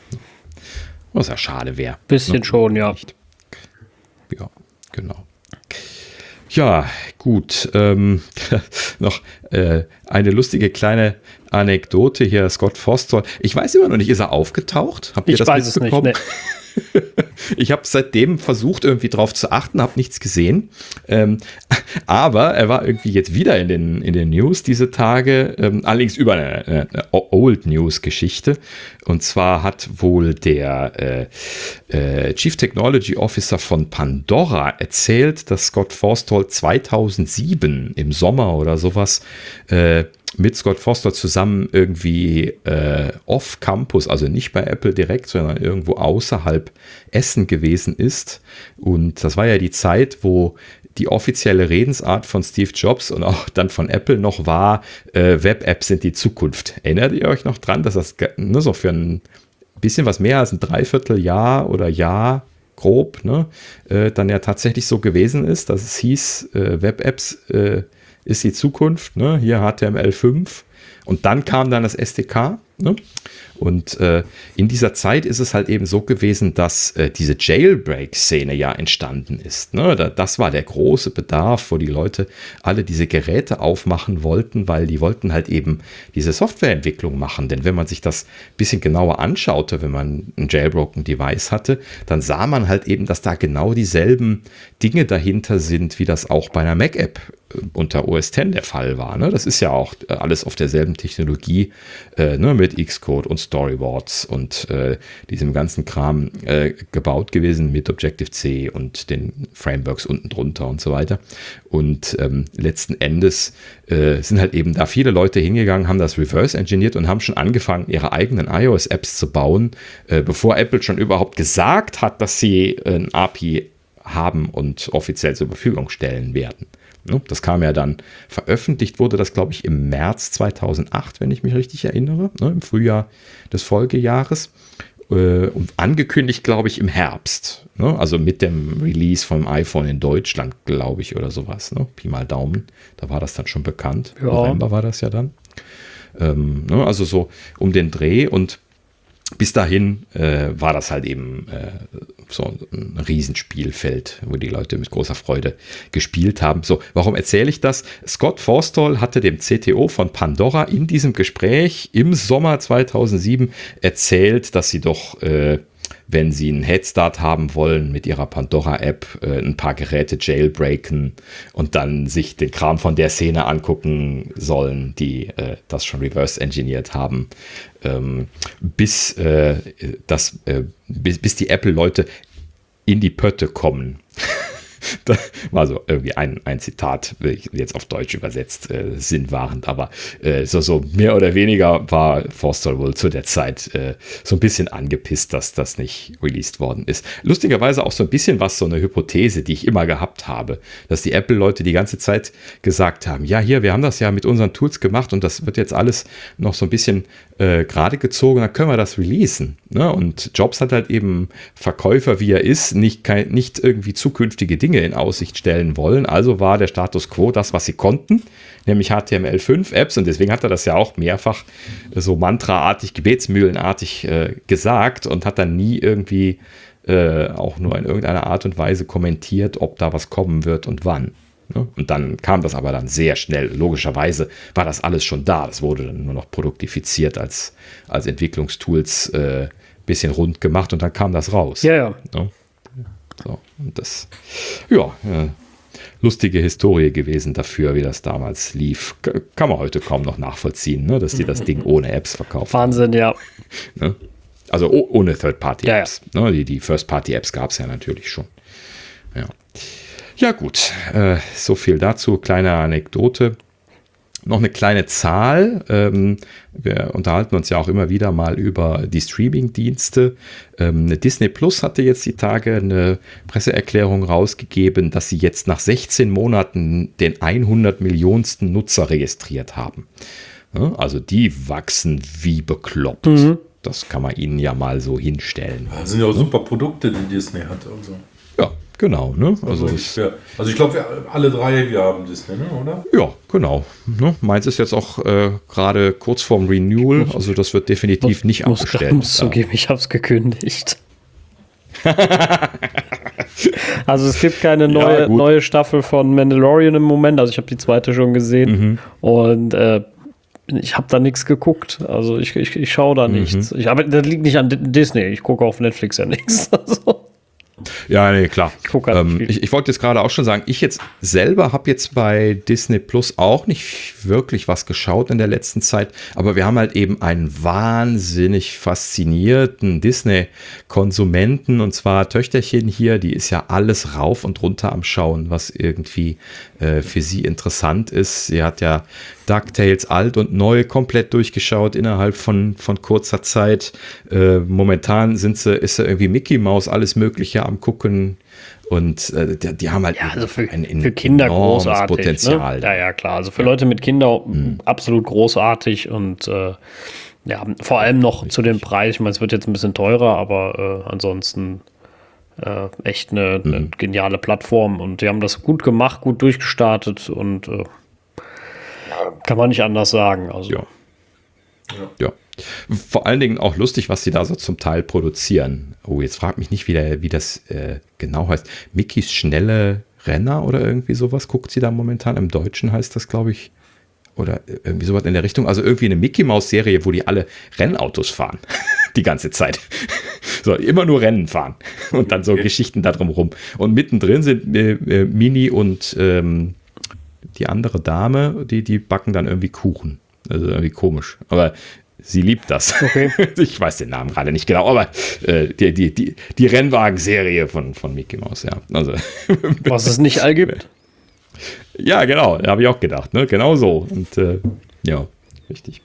Was ja schade wäre. Bisschen schon, ja. Ja, genau. Ja, gut. Noch eine lustige kleine Anekdote hier, Scott Forstall. Ich weiß immer noch nicht, ist er aufgetaucht? Habt ihr das mitbekommen? Ich weiß es nicht, ne. Ich habe seitdem versucht, irgendwie drauf zu achten, habe nichts gesehen. Aber er war irgendwie jetzt wieder in den News diese Tage, allerdings über eine Old News-Geschichte. Und zwar hat wohl der Chief Technology Officer von Pandora erzählt, dass Scott Forstall 2007 im Sommer oder sowas mit Scott Forstall zusammen irgendwie off-Campus, also nicht bei Apple direkt, sondern irgendwo außerhalb Essen gewesen ist. Und das war ja die Zeit, wo die offizielle Redensart von Steve Jobs und auch dann von Apple noch war, Web-Apps sind die Zukunft. Erinnert ihr euch noch dran, dass das so für ein bisschen was mehr als ein Dreivierteljahr oder Jahr grob, dann ja tatsächlich so gewesen ist, dass es hieß, Web-Apps ist die Zukunft, hier HTML5 und dann kam dann das SDK, Und in dieser Zeit ist es halt eben so gewesen, dass diese Jailbreak-Szene ja entstanden ist. Das war der große Bedarf, wo die Leute alle diese Geräte aufmachen wollten, weil die wollten halt eben diese Softwareentwicklung machen. Denn wenn man sich das ein bisschen genauer anschaute, wenn man ein jailbroken Device hatte, dann sah man halt eben, dass da genau dieselben Dinge dahinter sind, wie das auch bei einer Mac-App unter OS X der Fall war. Das ist ja auch alles auf derselben Technologie mit Xcode und Storyboards und diesem ganzen Kram gebaut gewesen mit Objective-C und den Frameworks unten drunter und so weiter. Und letzten Endes sind halt eben da viele Leute hingegangen, haben das reverse-engineert und haben schon angefangen, ihre eigenen iOS-Apps zu bauen, bevor Apple schon überhaupt gesagt hat, dass sie ein API haben und offiziell zur Verfügung stellen werden. Das kam ja dann, veröffentlicht wurde das, glaube ich, im März 2008, wenn ich mich richtig erinnere, im Frühjahr des Folgejahres. Und angekündigt, glaube ich, im Herbst. Also mit dem Release vom iPhone in Deutschland, glaube ich, oder sowas. Pi mal Daumen. Da war das dann schon bekannt. Ja. November war das ja dann. Also so um den Dreh. Und bis dahin war das halt eben so ein Riesenspielfeld, wo die Leute mit großer Freude gespielt haben. So, warum erzähle ich das? Scott Forstall hatte dem CTO von Pandora in diesem Gespräch im Sommer 2007 erzählt, dass sie doch, wenn sie einen Headstart haben wollen mit ihrer Pandora-App, ein paar Geräte jailbreaken und dann sich den Kram von der Szene angucken sollen, die das schon reverse-engineert haben, bis die Apple-Leute in die Pötte kommen. Das war so irgendwie ein Zitat, jetzt auf Deutsch übersetzt, sinnwahrend, aber so mehr oder weniger war Forstall wohl zu der Zeit so ein bisschen angepisst, dass das nicht released worden ist. Lustigerweise auch so ein bisschen was, so eine Hypothese, die ich immer gehabt habe, dass die Apple-Leute die ganze Zeit gesagt haben, ja hier, wir haben das ja mit unseren Tools gemacht und das wird jetzt alles noch so ein bisschen gerade gezogen, dann können wir das releasen. Und Jobs hat halt eben Verkäufer, wie er ist, nicht irgendwie zukünftige Dinge in Aussicht stellen wollen. Also war der Status quo das, was sie konnten, nämlich HTML5-Apps. Und deswegen hat er das ja auch mehrfach so mantraartig, gebetsmühlenartig gesagt und hat dann nie irgendwie auch nur in irgendeiner Art und Weise kommentiert, ob da was kommen wird und wann. Und dann kam das aber dann sehr schnell. Logischerweise war das alles schon da. Das wurde dann nur noch produktifiziert als Entwicklungstools bisschen rund gemacht und dann kam das raus. Ja. So, und das, lustige Historie gewesen dafür, wie das damals lief. Kann man heute kaum noch nachvollziehen, dass die das Ding ohne Apps verkaufen. Wahnsinn, ja. Also ohne Third-Party-Apps. Ja. Die First-Party-Apps gab es ja natürlich schon. Ja gut, so viel dazu. Kleine Anekdote. Noch eine kleine Zahl. Wir unterhalten uns ja auch immer wieder mal über die Streaming-Dienste. Disney Plus hatte jetzt die Tage eine Presseerklärung rausgegeben, dass sie jetzt nach 16 Monaten den 100 Millionsten Nutzer registriert haben. Also die wachsen wie bekloppt. Das kann man ihnen ja mal so hinstellen. Das sind ja auch super Produkte, die Disney hat. Also. Ja, Genau, ne? Also ich glaube, wir alle drei, wir haben Disney, ne, oder? Ja, genau. Ne? Meins ist jetzt auch gerade kurz vorm Renewal, also das wird definitiv nicht abgestellt. Ich muss zugeben, ich habe es gekündigt. Also es gibt keine neue Staffel von Mandalorian im Moment, also ich habe die zweite schon gesehen und ich habe da nichts geguckt, also ich schaue da nichts. Aber das liegt nicht an Disney, ich gucke auf Netflix ja nichts. Also. Ja, nee, klar. Halt ich wollte jetzt gerade auch schon sagen, ich jetzt selber habe jetzt bei Disney Plus auch nicht wirklich was geschaut in der letzten Zeit, aber wir haben halt eben einen wahnsinnig faszinierten Disney-Konsumenten, und zwar Töchterchen hier, die ist ja alles rauf und runter am Schauen, was irgendwie für sie interessant ist. Sie hat ja DuckTales alt und neu komplett durchgeschaut innerhalb von kurzer Zeit. Momentan ist sie irgendwie Mickey Mouse, alles Mögliche am gucken, und die haben halt also für Kinder großartig, Potenzial. Ne? Ja, klar. Also für Leute mit Kindern absolut großartig und vor allem noch zu dem Preis. Ich meine, es wird jetzt ein bisschen teurer, aber ansonsten echt eine geniale Plattform, und die haben das gut gemacht, gut durchgestartet, und kann man nicht anders sagen. Also. Ja. Vor allen Dingen auch lustig, was sie da so zum Teil produzieren. Oh, jetzt fragt mich nicht, wie das genau heißt. Mickeys schnelle Renner oder irgendwie sowas guckt sie da momentan. Im Deutschen heißt das, glaube ich, oder irgendwie sowas in der Richtung. Also irgendwie eine Mickey-Maus-Serie, wo die alle Rennautos fahren. Die ganze Zeit. So, immer nur Rennen fahren. Und dann so Geschichten da drumherum. Und mittendrin sind Mini und die andere Dame, die backen dann irgendwie Kuchen. Also irgendwie komisch. Aber sie liebt das. Okay. Ich weiß den Namen gerade nicht genau, aber die Rennwagen-Serie von Mickey Mouse, ja. Also, was es nicht all gibt. Ja, genau. Habe ich auch gedacht. Ne? Genau so. Und ja, richtig.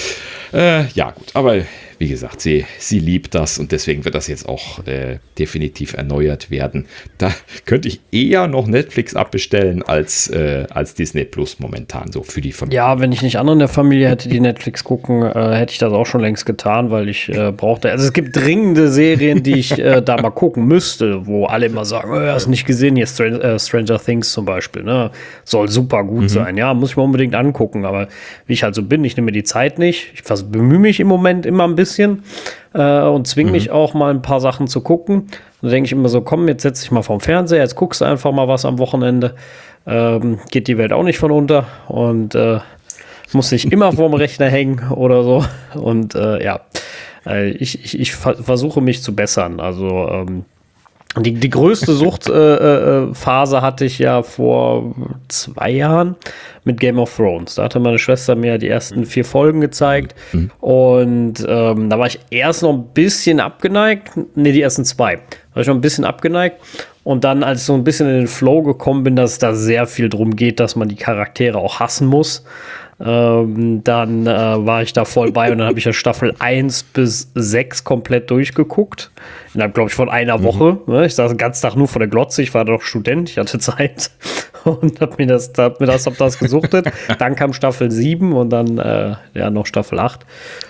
Ja, gut. Aber wie gesagt, sie liebt das, und deswegen wird das jetzt auch definitiv erneuert werden. Da könnte ich eher noch Netflix abbestellen als Disney Plus momentan, so für die Familie. Ja, wenn ich nicht andere in der Familie hätte, die Netflix gucken, hätte ich das auch schon längst getan, weil ich brauchte. Also es gibt dringende Serien, die ich da mal gucken müsste, wo alle immer sagen, hast du nicht gesehen, hier Stranger Things zum Beispiel, ne? Soll super gut sein. Ja, muss ich mir unbedingt angucken, aber wie ich halt so bin, ich nehme mir die Zeit nicht. Ich bemühe mich im Moment immer ein bisschen und zwinge mich auch mal ein paar Sachen zu gucken. Da denke ich immer so, komm, jetzt setz dich mal vorm Fernseher, jetzt guckst du einfach mal was am Wochenende. Geht die Welt auch nicht von unter, und muss nicht immer vorm Rechner hängen oder so. Und ich versuche mich zu bessern. Also die größte Suchtphase hatte ich ja vor 2 Jahren mit Game of Thrones. Da hatte meine Schwester mir die ersten 4 Folgen gezeigt. Und da war ich erst noch ein bisschen abgeneigt. Ne, die ersten 2. Da war ich noch ein bisschen abgeneigt. Und dann, als ich so ein bisschen in den Flow gekommen bin, dass es da sehr viel drum geht, dass man die Charaktere auch hassen muss, dann war ich da voll bei, und dann habe ich ja Staffel 1 bis 6 komplett durchgeguckt. Innerhalb, glaube ich, von einer Woche. Ne? Ich saß den ganzen Tag nur vor der Glotze, ich war doch Student, ich hatte Zeit und hab das gesuchtet. Dann kam Staffel 7 und dann noch Staffel 8.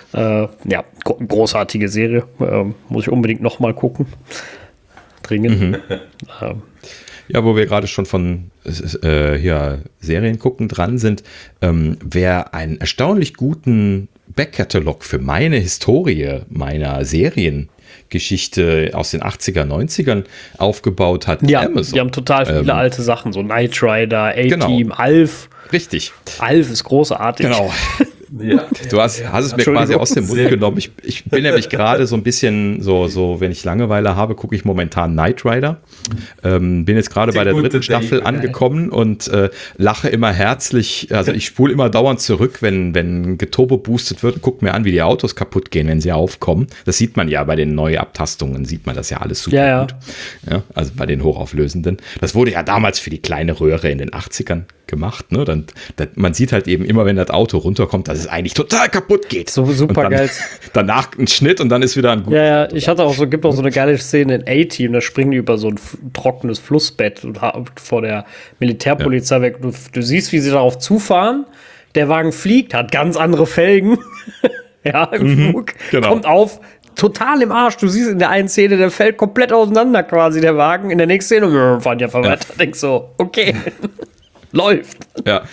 Großartige Serie. Muss ich unbedingt nochmal gucken. Dringend. Ja, wo wir gerade schon von Serien gucken dran sind, wer einen erstaunlich guten Backkatalog für meine Historie meiner Seriengeschichte aus den 80er, 90ern aufgebaut hat, Amazon. Die haben total viele alte Sachen, so Knight Rider, A-Team, genau. Alf. Richtig. Alf ist großartig. Genau. Ja, du hast es mir quasi aus dem Mund genommen. Ich bin nämlich gerade so ein bisschen so, wenn ich Langeweile habe, gucke ich momentan Knight Rider. Bin jetzt gerade bei der 3. Staffel angekommen und lache immer herzlich. Also ich spule immer dauernd zurück, wenn geturbo boostet wird, und gucke mir an, wie die Autos kaputt gehen, wenn sie aufkommen. Das sieht man ja bei den Neuabtastungen, sieht man das ja alles super gut. Ja, also bei den hochauflösenden. Das wurde ja damals für die kleine Röhre in den 80ern gemacht. Ne? Man sieht halt eben immer, wenn das Auto runterkommt, dass es eigentlich total kaputt geht. So super geil. Danach ein Schnitt und dann ist wieder ein guter. Ja, gibt auch so eine geile Szene in A-Team, da springen die über so ein trockenes Flussbett und vor der Militärpolizei weg. Du siehst, wie sie darauf zufahren. Der Wagen fliegt, hat ganz andere Felgen. Im Flug. Genau. Kommt auf, total im Arsch. Du siehst in der einen Szene, der fällt komplett auseinander quasi, der Wagen. In der nächsten Szene, fahren die einfach weiter. Denkst so, okay, läuft. Ja,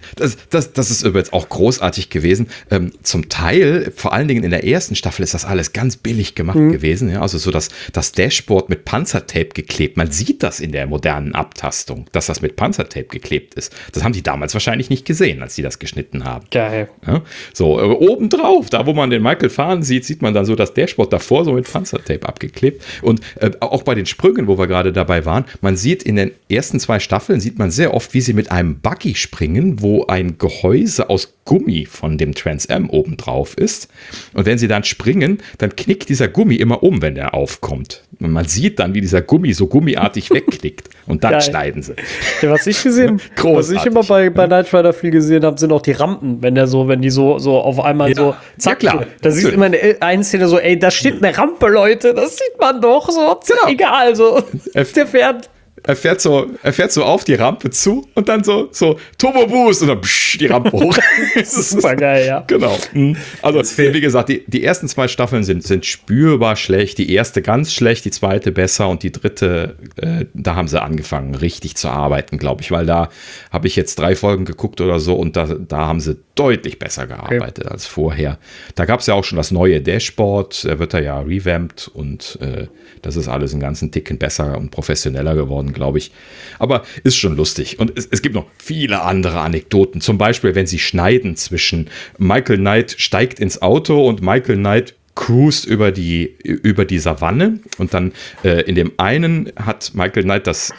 das ist übrigens auch großartig gewesen. Zum Teil, vor allen Dingen in der ersten Staffel, ist das alles ganz billig gemacht gewesen. Ja? Also so das Dashboard mit Panzertape geklebt. Man sieht das in der modernen Abtastung, dass das mit Panzertape geklebt ist. Das haben die damals wahrscheinlich nicht gesehen, als sie das geschnitten haben. Geil. Ja? So, obendrauf, da wo man den Michael fahren sieht, sieht man dann so das Dashboard davor so mit Panzertape abgeklebt. Und auch bei den Sprüngen, wo wir gerade dabei waren, man sieht in den ersten 2 Staffeln, sieht man sehr oft, wie sie mit einem Buggy springen, wo ein Gehäuse aus Gummi von dem Trans Am oben drauf ist. Und wenn sie dann springen, dann knickt dieser Gummi immer um, wenn der aufkommt. Und man sieht dann, wie dieser Gummi so gummiartig wegknickt. Und dann schneiden sie. Ja, was ich gesehen, was ich immer bei Knight Rider viel gesehen habe, sind auch die Rampen, wenn die so auf einmal so zack. Ja, klar. Da sieht immer in der einen Szene so, ey, da steht eine Rampe, Leute, das sieht man doch so. Genau. Egal, so. Der fährt. Er fährt so auf die Rampe zu und dann so Turbo Boost und dann die Rampe hoch. Das ist super geil, ja. Genau. Also, wie gesagt, die ersten 2 Staffeln sind spürbar schlecht. Die erste ganz schlecht, die zweite besser und die dritte, da haben sie angefangen, richtig zu arbeiten, glaube ich, weil da habe ich jetzt 3 Folgen geguckt oder so und da haben sie deutlich besser gearbeitet als vorher. Da gab es ja auch schon das neue Dashboard, da wird ja revamped und das ist alles einen ganzen Ticken besser und professioneller geworden, glaube ich. Aber ist schon lustig. Und es gibt noch viele andere Anekdoten. Zum Beispiel, wenn sie schneiden zwischen Michael Knight steigt ins Auto und Michael Knight cruist über die Savanne und dann in dem einen hat Michael Knight das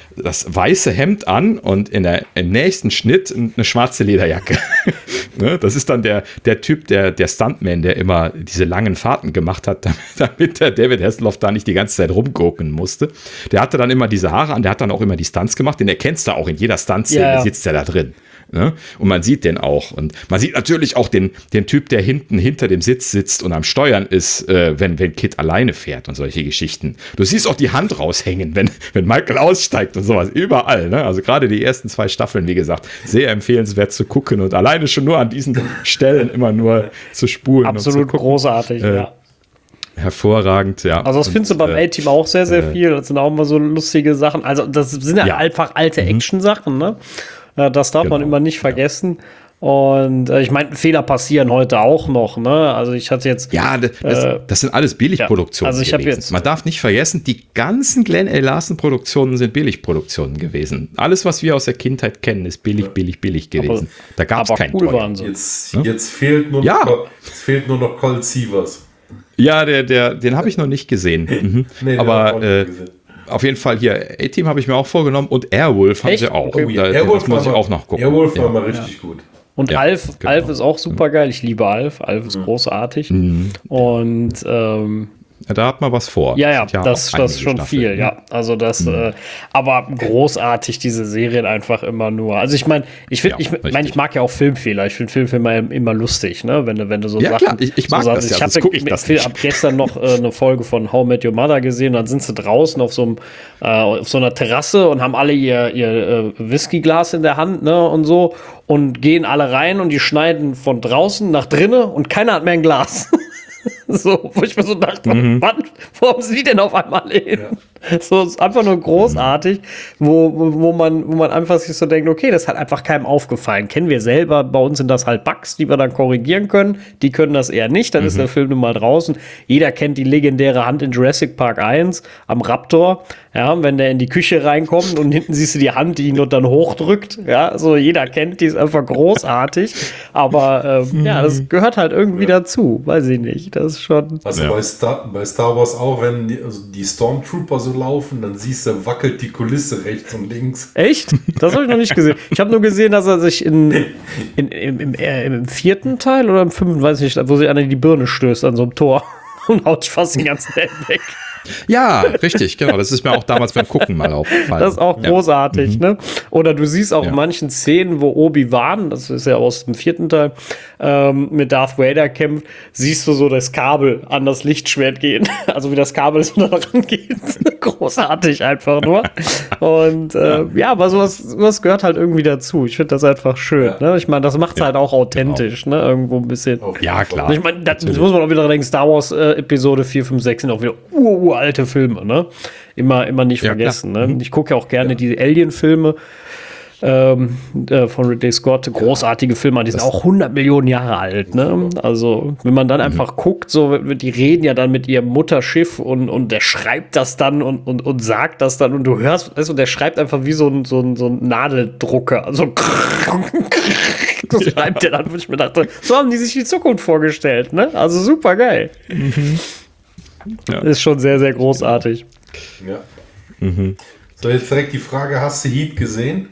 weiße Hemd an und im nächsten Schnitt eine schwarze Lederjacke. Ne? Das ist dann der Typ, der Stuntman, der immer diese langen Fahrten gemacht hat, damit der David Hasselhoff da nicht die ganze Zeit rumgucken musste. Der hatte dann immer diese Haare an, der hat dann auch immer die Stunts gemacht, den erkennst du auch in jeder Stuntszene, sitzt der da drin. Ne? Und man sieht den auch. Und man sieht natürlich auch den Typ, der hinter dem Sitz sitzt und am Steuern ist, wenn Kid alleine fährt und solche Geschichten. Du siehst auch die Hand raushängen, wenn Michael aussteigt und sowas. Überall. Ne? Also gerade die ersten 2 Staffeln, wie gesagt, sehr empfehlenswert zu gucken und alleine schon nur an diesen Stellen immer nur zu spulen. Absolut großartig, ja. Hervorragend, ja. Also das findest du beim A-Team auch sehr, sehr viel. Das sind auch immer so lustige Sachen. Also das sind ja einfach alte Action-Sachen, ne? Das darf man immer nicht vergessen. Und ich meine, Fehler passieren heute auch noch, ne? Also ich hatte jetzt... Ja, das sind alles Billigproduktionen. Also ich habe jetzt... Man darf nicht vergessen, die ganzen Glenn A. Larson-Produktionen sind Billigproduktionen gewesen. Alles, was wir aus der Kindheit kennen, ist billig gewesen. Da gab es keinen teuer. Jetzt fehlt nur noch Colt Sievers. Ja, den habe ich noch nicht gesehen. Nee, aber auf jeden Fall hier, A-Team habe ich mir auch vorgenommen und Airwolf haben sie auch. Okay. Das muss ich auch noch gucken. Airwolf war mal richtig gut. Und Alf ist auch super geil. Ich liebe Alf. Alf ist großartig. Und da hat man was vor. Ja, das ist schon viel, ja. Also das, aber großartig, diese Serien einfach immer nur. Also ich meine, ich mag ja auch Filmfehler. Ich finde Filmfehler immer lustig, ne? Wenn du so Sachen. Ja, klar, ich mag das ja. Ich habe gestern noch eine Folge von How I Met Your Mother gesehen. Dann sind sie draußen auf so einer Terrasse und haben alle ihr Whiskyglas in der Hand, ne? Und so. Und gehen alle rein und die schneiden von draußen nach drinnen und keiner hat mehr ein Glas. So, wo ich mir so dachte, Mann, warum sind die denn auf einmal hin? Ja. So, ist einfach nur großartig, wo man einfach sich so denkt, okay, das hat einfach keinem aufgefallen. Kennen wir selber, bei uns sind das halt Bugs, die wir dann korrigieren können. Die können das eher nicht, dann ist der Film nun mal draußen. Jeder kennt die legendäre Hand in Jurassic Park 1 am Raptor, ja, wenn der in die Küche reinkommt und hinten siehst du die Hand, die ihn nur dann hochdrückt. Ja, so jeder kennt die, ist einfach großartig. Aber das gehört halt irgendwie dazu, weiß ich nicht. Das ist schon. Also bei Star Wars auch, wenn die Stormtrooper so laufen, dann siehst du, wackelt die Kulisse rechts und links. Echt? Das habe ich noch nicht gesehen. Ich habe nur gesehen, dass er sich im 4. Teil oder im 5., weiß ich nicht, wo sich einer die Birne stößt an so einem Tor und haut fast den ganzen Helm weg. Ja, richtig, genau. Das ist mir auch damals beim Gucken mal aufgefallen. Das ist auch großartig, ne? Oder du siehst auch in manchen Szenen, wo Obi-Wan, das ist ja aus dem 4. Teil, mit Darth Vader kämpft, siehst du so das Kabel an das Lichtschwert gehen. Also wie das Kabel so da rangeht. Großartig einfach nur. Und aber sowas gehört halt irgendwie dazu. Ich finde das einfach schön. Ne? Ich meine, das macht es halt auch authentisch, ne? Irgendwo ein bisschen. Ja, klar. Ich meine, das muss man auch wieder denken, Star Wars Episode 4, 5, 6 sind auch wieder uralte Filme, ne? Immer nicht vergessen. Ne? Ich gucke ja auch gerne die Alien-Filme von Ridley Scott. Großartige Filme, die sind auch 100 Millionen Jahre alt. Ne? Also, wenn man dann einfach guckt, so, die reden ja dann mit ihrem Mutterschiff und der schreibt das dann und sagt das dann und du hörst, weißt du, der schreibt einfach wie so ein Nadeldrucker. Also, so schreibt der dann, wo ich mir dachte, so haben die sich die Zukunft vorgestellt. Ne? Also, super geil. Ja. Ist schon sehr, sehr großartig. Ja. So, jetzt direkt die Frage, hast du Heat gesehen?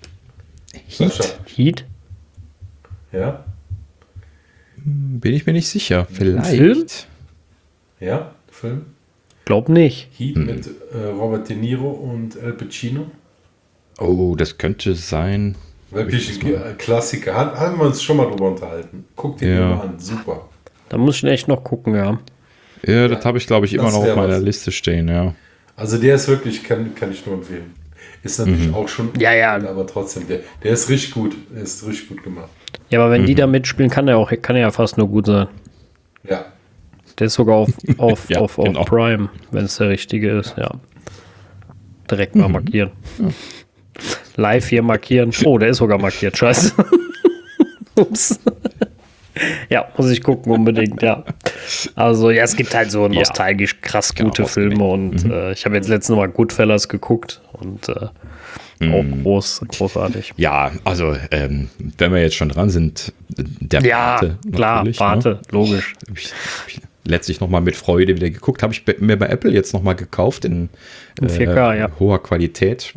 Heat? Ja. Bin ich mir nicht sicher. Vielleicht. Film? Ja, Film. Glaub nicht. Heat mit Robert De Niro und Al Pacino. Oh, das könnte sein. Wirklich ein Klassiker. Haben wir uns schon mal drüber unterhalten. Guck dir den mal an. Super. Da muss ich echt noch gucken, ja. Ja, das habe ich, glaube ich, immer noch auf meiner Liste stehen, ja. Also der ist wirklich, kann ich nur empfehlen. Ist natürlich auch schon, aber trotzdem, der ist richtig gut. Der ist richtig gut gemacht. Ja, aber wenn die da mitspielen, kann er ja fast nur gut sein. Ja. Der ist sogar auf genau. Prime, wenn es der richtige ist, ja. Direkt mal markieren. Live hier markieren. Oh, der ist sogar markiert, scheiße. Ups. Ja, muss ich gucken unbedingt, ja. Also, ja, es gibt halt so nostalgisch krass gute Filme und ich habe jetzt letztens mal Goodfellas geguckt und auch großartig. Ja, also, wenn wir jetzt schon dran sind, der Pate. Ja, klar, Pate, ne? Logisch. Hab ich letztlich nochmal mit Freude wieder geguckt. Habe ich mir bei Apple jetzt nochmal gekauft in 4K, hoher Qualität.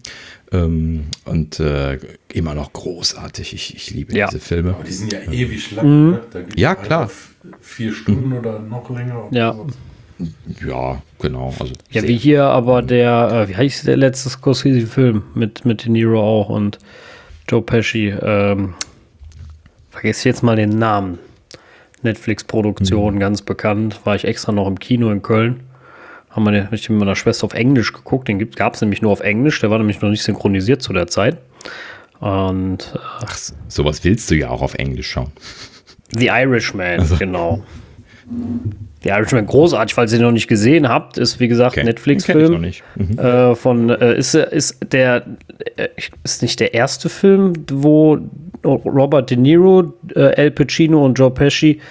Und immer noch großartig. Ich liebe diese Filme. Aber die sind ja ewig lang. Ne? Da ja, klar. 4 Stunden oder noch länger. Ja. Ja, genau. Also ja, wie hier aber der, wie heißt der letzte Scorsese-Film mit De Niro auch und Joe Pesci. Vergesst jetzt mal den Namen. Netflix-Produktion, ganz bekannt. War ich extra noch im Kino in Köln. Habe ich mit meiner Schwester auf Englisch geguckt. Den gab es nämlich nur auf Englisch. Der war nämlich noch nicht synchronisiert zu der Zeit. Und ach, sowas willst du ja auch auf Englisch schauen. The Irishman, genau. The Irishman, großartig, falls ihr ihn noch nicht gesehen habt, ist wie gesagt Netflix-Film. Ist nicht der erste Film, wo Robert De Niro, Al Pacino und Joe Pesci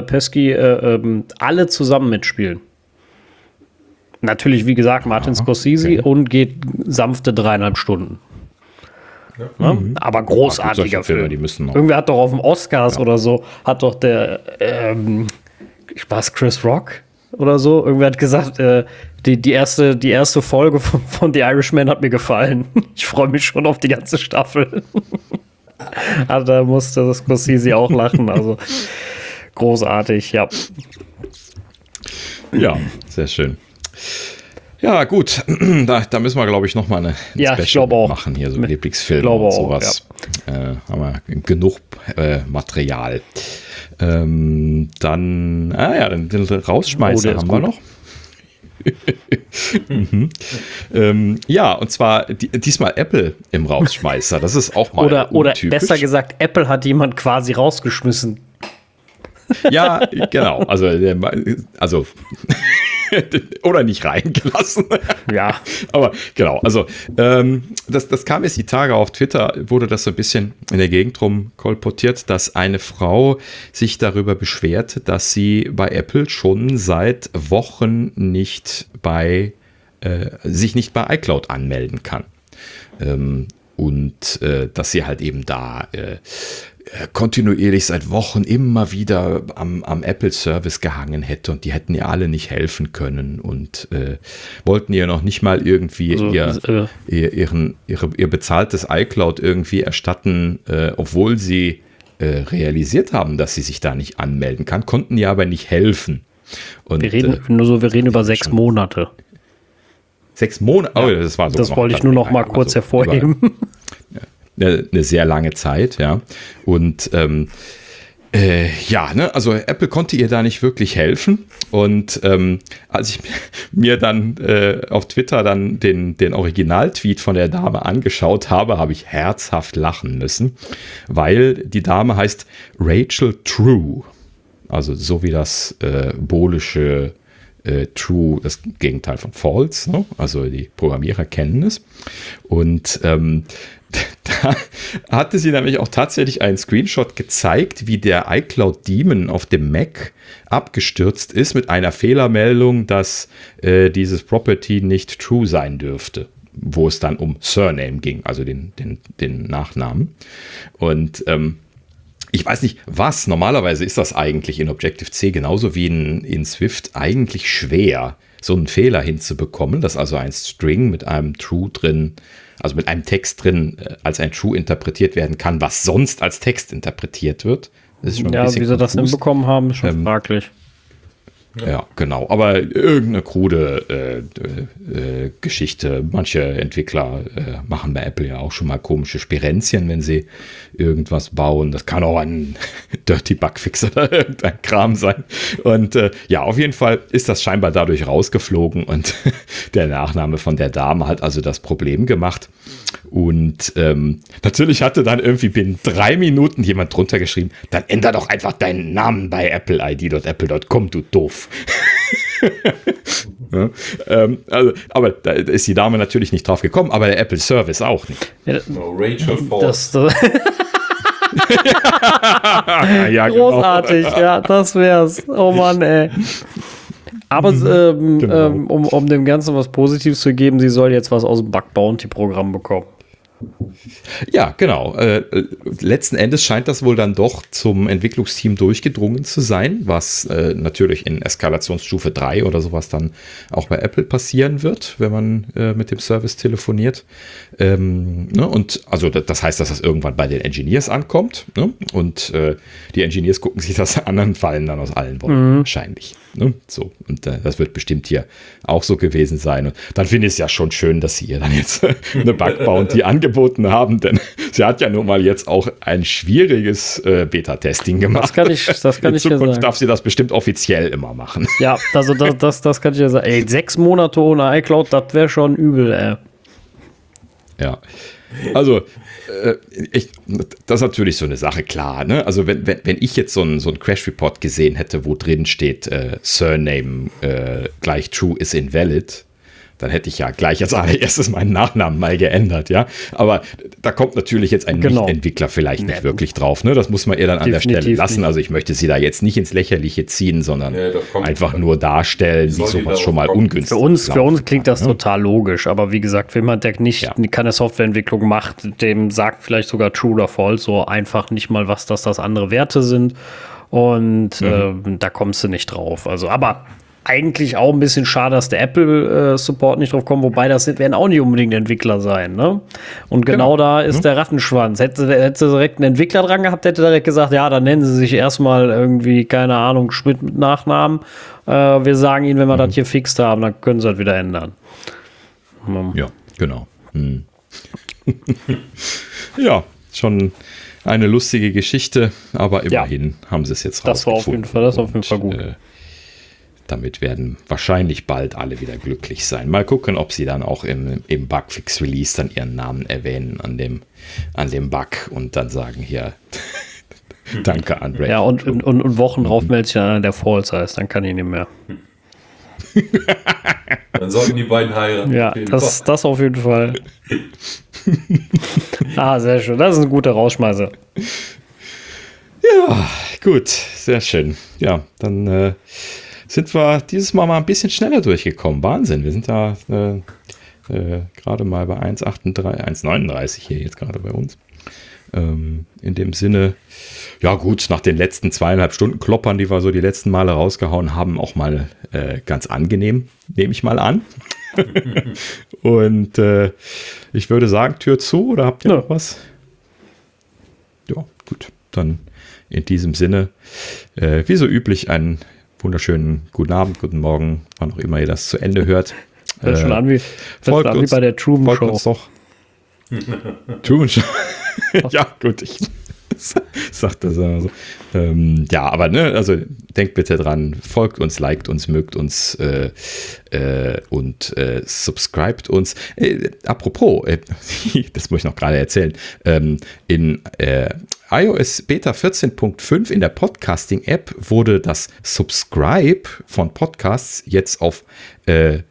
alle zusammen mitspielen. Natürlich, wie gesagt, Martin Scorsese und geht sanfte 3,5 Stunden. Ja. Aber großartiger Film. Die müssen noch. Irgendwer hat doch auf dem Oscars oder so, hat doch der war es Chris Rock oder so? Irgendwer hat gesagt, die erste Folge von The Irishman hat mir gefallen. Ich freue mich schon auf die ganze Staffel. Also da musste das Scorsese auch lachen. Also großartig, ja. Ja, sehr schön. Ja, gut. Da müssen wir, glaube ich, nochmal eine Special machen. Hier so Lieblingsfilme und sowas. Haben wir genug Material. Dann den Rausschmeißer haben wir noch. Ja, und zwar diesmal Apple im Rausschmeißer. Das ist auch mal oder besser gesagt, Apple hat jemand quasi rausgeschmissen. Ja, genau. Also oder nicht reingelassen. Ja. Aber genau, also das kam jetzt die Tage auf Twitter, wurde das so ein bisschen in der Gegend rum kolportiert, dass eine Frau sich darüber beschwerte, dass sie bei Apple schon seit Wochen sich nicht bei iCloud anmelden kann. Und dass sie halt eben da kontinuierlich seit Wochen immer wieder am Apple-Service gehangen hätte und die hätten ihr alle nicht helfen können und wollten ihr noch nicht mal irgendwie ihr bezahltes iCloud irgendwie erstatten, obwohl sie realisiert haben, dass sie sich da nicht anmelden kann, konnten ihr aber nicht helfen. Und, wir reden über 6 Monate. 6 Monate? Oh, das war so. Das wollte ich nur noch mal kurz hervorheben. Eine sehr lange Zeit, ja. Und also Apple konnte ihr da nicht wirklich helfen. Und als ich mir dann auf Twitter dann den Original-Tweet von der Dame angeschaut habe, habe ich herzhaft lachen müssen, weil die Dame heißt Rachel True. Also so wie das bolische True, das Gegenteil von False, ne? Also die Programmierer kennen es. Und da hatte sie nämlich auch tatsächlich einen Screenshot gezeigt, wie der iCloud Daemon auf dem Mac abgestürzt ist mit einer Fehlermeldung, dass dieses Property nicht true sein dürfte, wo es dann um Surname ging, also den Nachnamen. Und ich weiß nicht, was. Normalerweise ist das eigentlich in Objective-C genauso wie in Swift eigentlich schwer, so einen Fehler hinzubekommen, dass also ein String mit einem True drin, also mit einem Text drin, als ein True interpretiert werden kann, was sonst als Text interpretiert wird. Das ist schon ein bisschen wie sie das hinbekommen haben, ist schon fraglich. Ja, genau. Aber irgendeine krude Geschichte. Manche Entwickler machen bei Apple ja auch schon mal komische Spirenzchen, wenn sie irgendwas bauen. Das kann auch ein Dirty Bugfix oder irgendein Kram sein. Und auf jeden Fall ist das scheinbar dadurch rausgeflogen und der Nachname von der Dame hat also das Problem gemacht. Und natürlich hatte dann irgendwie binnen 3 Minuten jemand drunter geschrieben, dann änder doch einfach deinen Namen bei appleid.apple.com, du doof. Ja, aber da ist die Dame natürlich nicht drauf gekommen, aber der Apple Service auch nicht. Ja, Rachel Falls. Ja, großartig, genau. Ja, das wär's. Oh Mann, ey. Aber genau. um dem Ganzen was Positives zu geben, sie soll jetzt was aus dem Bug-Bounty-Programm bekommen. Ja, genau. Letzten Endes scheint das wohl dann doch zum Entwicklungsteam durchgedrungen zu sein, was natürlich in Eskalationsstufe 3 oder sowas dann auch bei Apple passieren wird, wenn man mit dem Service telefoniert. Und also das heißt, dass das irgendwann bei den Engineers ankommt. Ne? Und die Engineers gucken sich das an und fallen dann aus allen Wolken wahrscheinlich. Ne? So, und das wird bestimmt hier auch so gewesen sein. Und dann finde ich es ja schon schön, dass sie ihr dann jetzt eine Bug-Bounty angeboten haben, denn sie hat ja nun mal jetzt auch ein schwieriges Beta-Testing gemacht. Das kann in ich Zukunft ja sagen. darf sie das bestimmt offiziell immer machen. Ja, also das kann ich ja sagen. Ey, 6 Monate ohne iCloud, das wäre schon übel, ey. Ja, also das ist natürlich so eine Sache, klar. Ne? Also wenn ich jetzt so einen Crash-Report gesehen hätte, wo drin steht, Surname gleich True is invalid, dann hätte ich ja gleich als allererstes meinen Nachnamen mal geändert, ja. Aber da kommt natürlich jetzt ein Nicht-Entwickler vielleicht nicht wirklich drauf, ne? Das muss man ihr dann an der Stelle lassen. Nicht. Also ich möchte sie da jetzt nicht ins Lächerliche ziehen, sondern einfach nur darstellen, wie sowas schon mal ungünstig ist. Für uns klingt das total logisch, aber wie gesagt, wenn man der nicht keine Softwareentwicklung macht, dem sagt vielleicht sogar True oder False so einfach nicht mal, was das andere Werte sind und da kommst du nicht drauf. Also, aber eigentlich auch ein bisschen schade, dass der Apple-Support nicht drauf kommt, wobei das werden auch nicht unbedingt Entwickler sein, ne? Und genau da ist der Rattenschwanz. Hätte sie direkt einen Entwickler dran gehabt, hätte direkt gesagt, ja, dann nennen sie sich erstmal irgendwie, keine Ahnung, Schmidt mit Nachnamen. Wir sagen ihnen, wenn wir das hier fixt haben, dann können sie das wieder ändern. Ja, genau. Ja, schon eine lustige Geschichte, aber immerhin haben sie es jetzt rausgefunden. Das war auf jeden Fall gut. Damit werden wahrscheinlich bald alle wieder glücklich sein. Mal gucken, ob sie dann auch im Bugfix-Release dann ihren Namen erwähnen an dem Bug und dann sagen hier danke Andre. Ja, und Wochen drauf meldet sich einer, der False heißt, dann kann ich nicht mehr. Dann sollten die beiden heiraten. Ja, das auf jeden Fall. Sehr schön. Das ist ein guter Rausschmeißer. Ja, gut. Sehr schön. Ja, dann sind wir dieses Mal ein bisschen schneller durchgekommen. Wahnsinn. Wir sind da gerade mal bei 1,39 hier jetzt gerade bei uns. In dem Sinne, ja gut, nach den letzten 2,5 Stunden Kloppern, die wir so die letzten Male rausgehauen haben, auch mal ganz angenehm, nehme ich mal an. Und ich würde sagen, Tür zu, oder habt ihr noch was? Ja, gut. Dann in diesem Sinne, wie so üblich, ein wunderschönen guten Abend, guten Morgen, wann auch immer ihr das zu Ende hört. Hört schon an wie bei der Truman Show. Uns doch. Truman Show. Ja, gut, ich sag das immer so. Ja, aber also denkt bitte dran, folgt uns, liked uns, mögt uns und subscribt uns. Apropos, das muss ich noch gerade erzählen, in iOS Beta 14.5 in der Podcasting-App wurde das Subscribe von Podcasts jetzt auf jetzt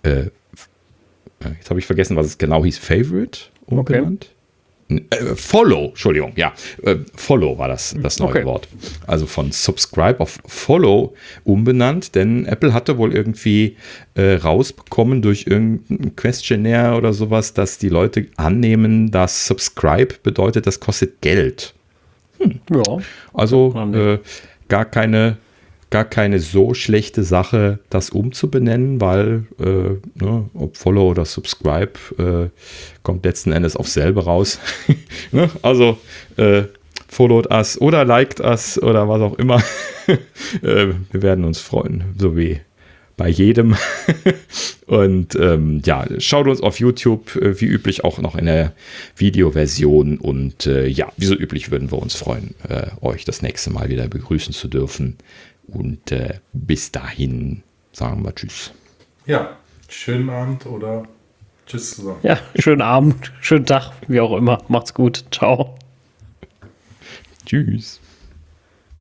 habe ich vergessen, was es genau hieß, Favorite umbenannt. Follow, Entschuldigung, ja. Follow war das neue Wort. Also von Subscribe auf Follow umbenannt, denn Apple hatte wohl irgendwie rausbekommen durch irgendein Questionnaire oder sowas, dass die Leute annehmen, dass Subscribe bedeutet, das kostet Geld. Ja. Also gar keine so schlechte Sache, das umzubenennen, weil ob Follow oder Subscribe kommt letzten Endes auf selbe raus. Also followed us oder liked us oder was auch immer. Wir werden uns freuen, so wie bei jedem. Und schaut uns auf YouTube wie üblich auch noch in der Videoversion. Und wie so üblich würden wir uns freuen, euch das nächste Mal wieder begrüßen zu dürfen. Und bis dahin sagen wir Tschüss. Ja, schönen Abend oder Tschüss zusammen. Ja, schönen Abend, schönen Tag, wie auch immer. Macht's gut. Ciao. Tschüss.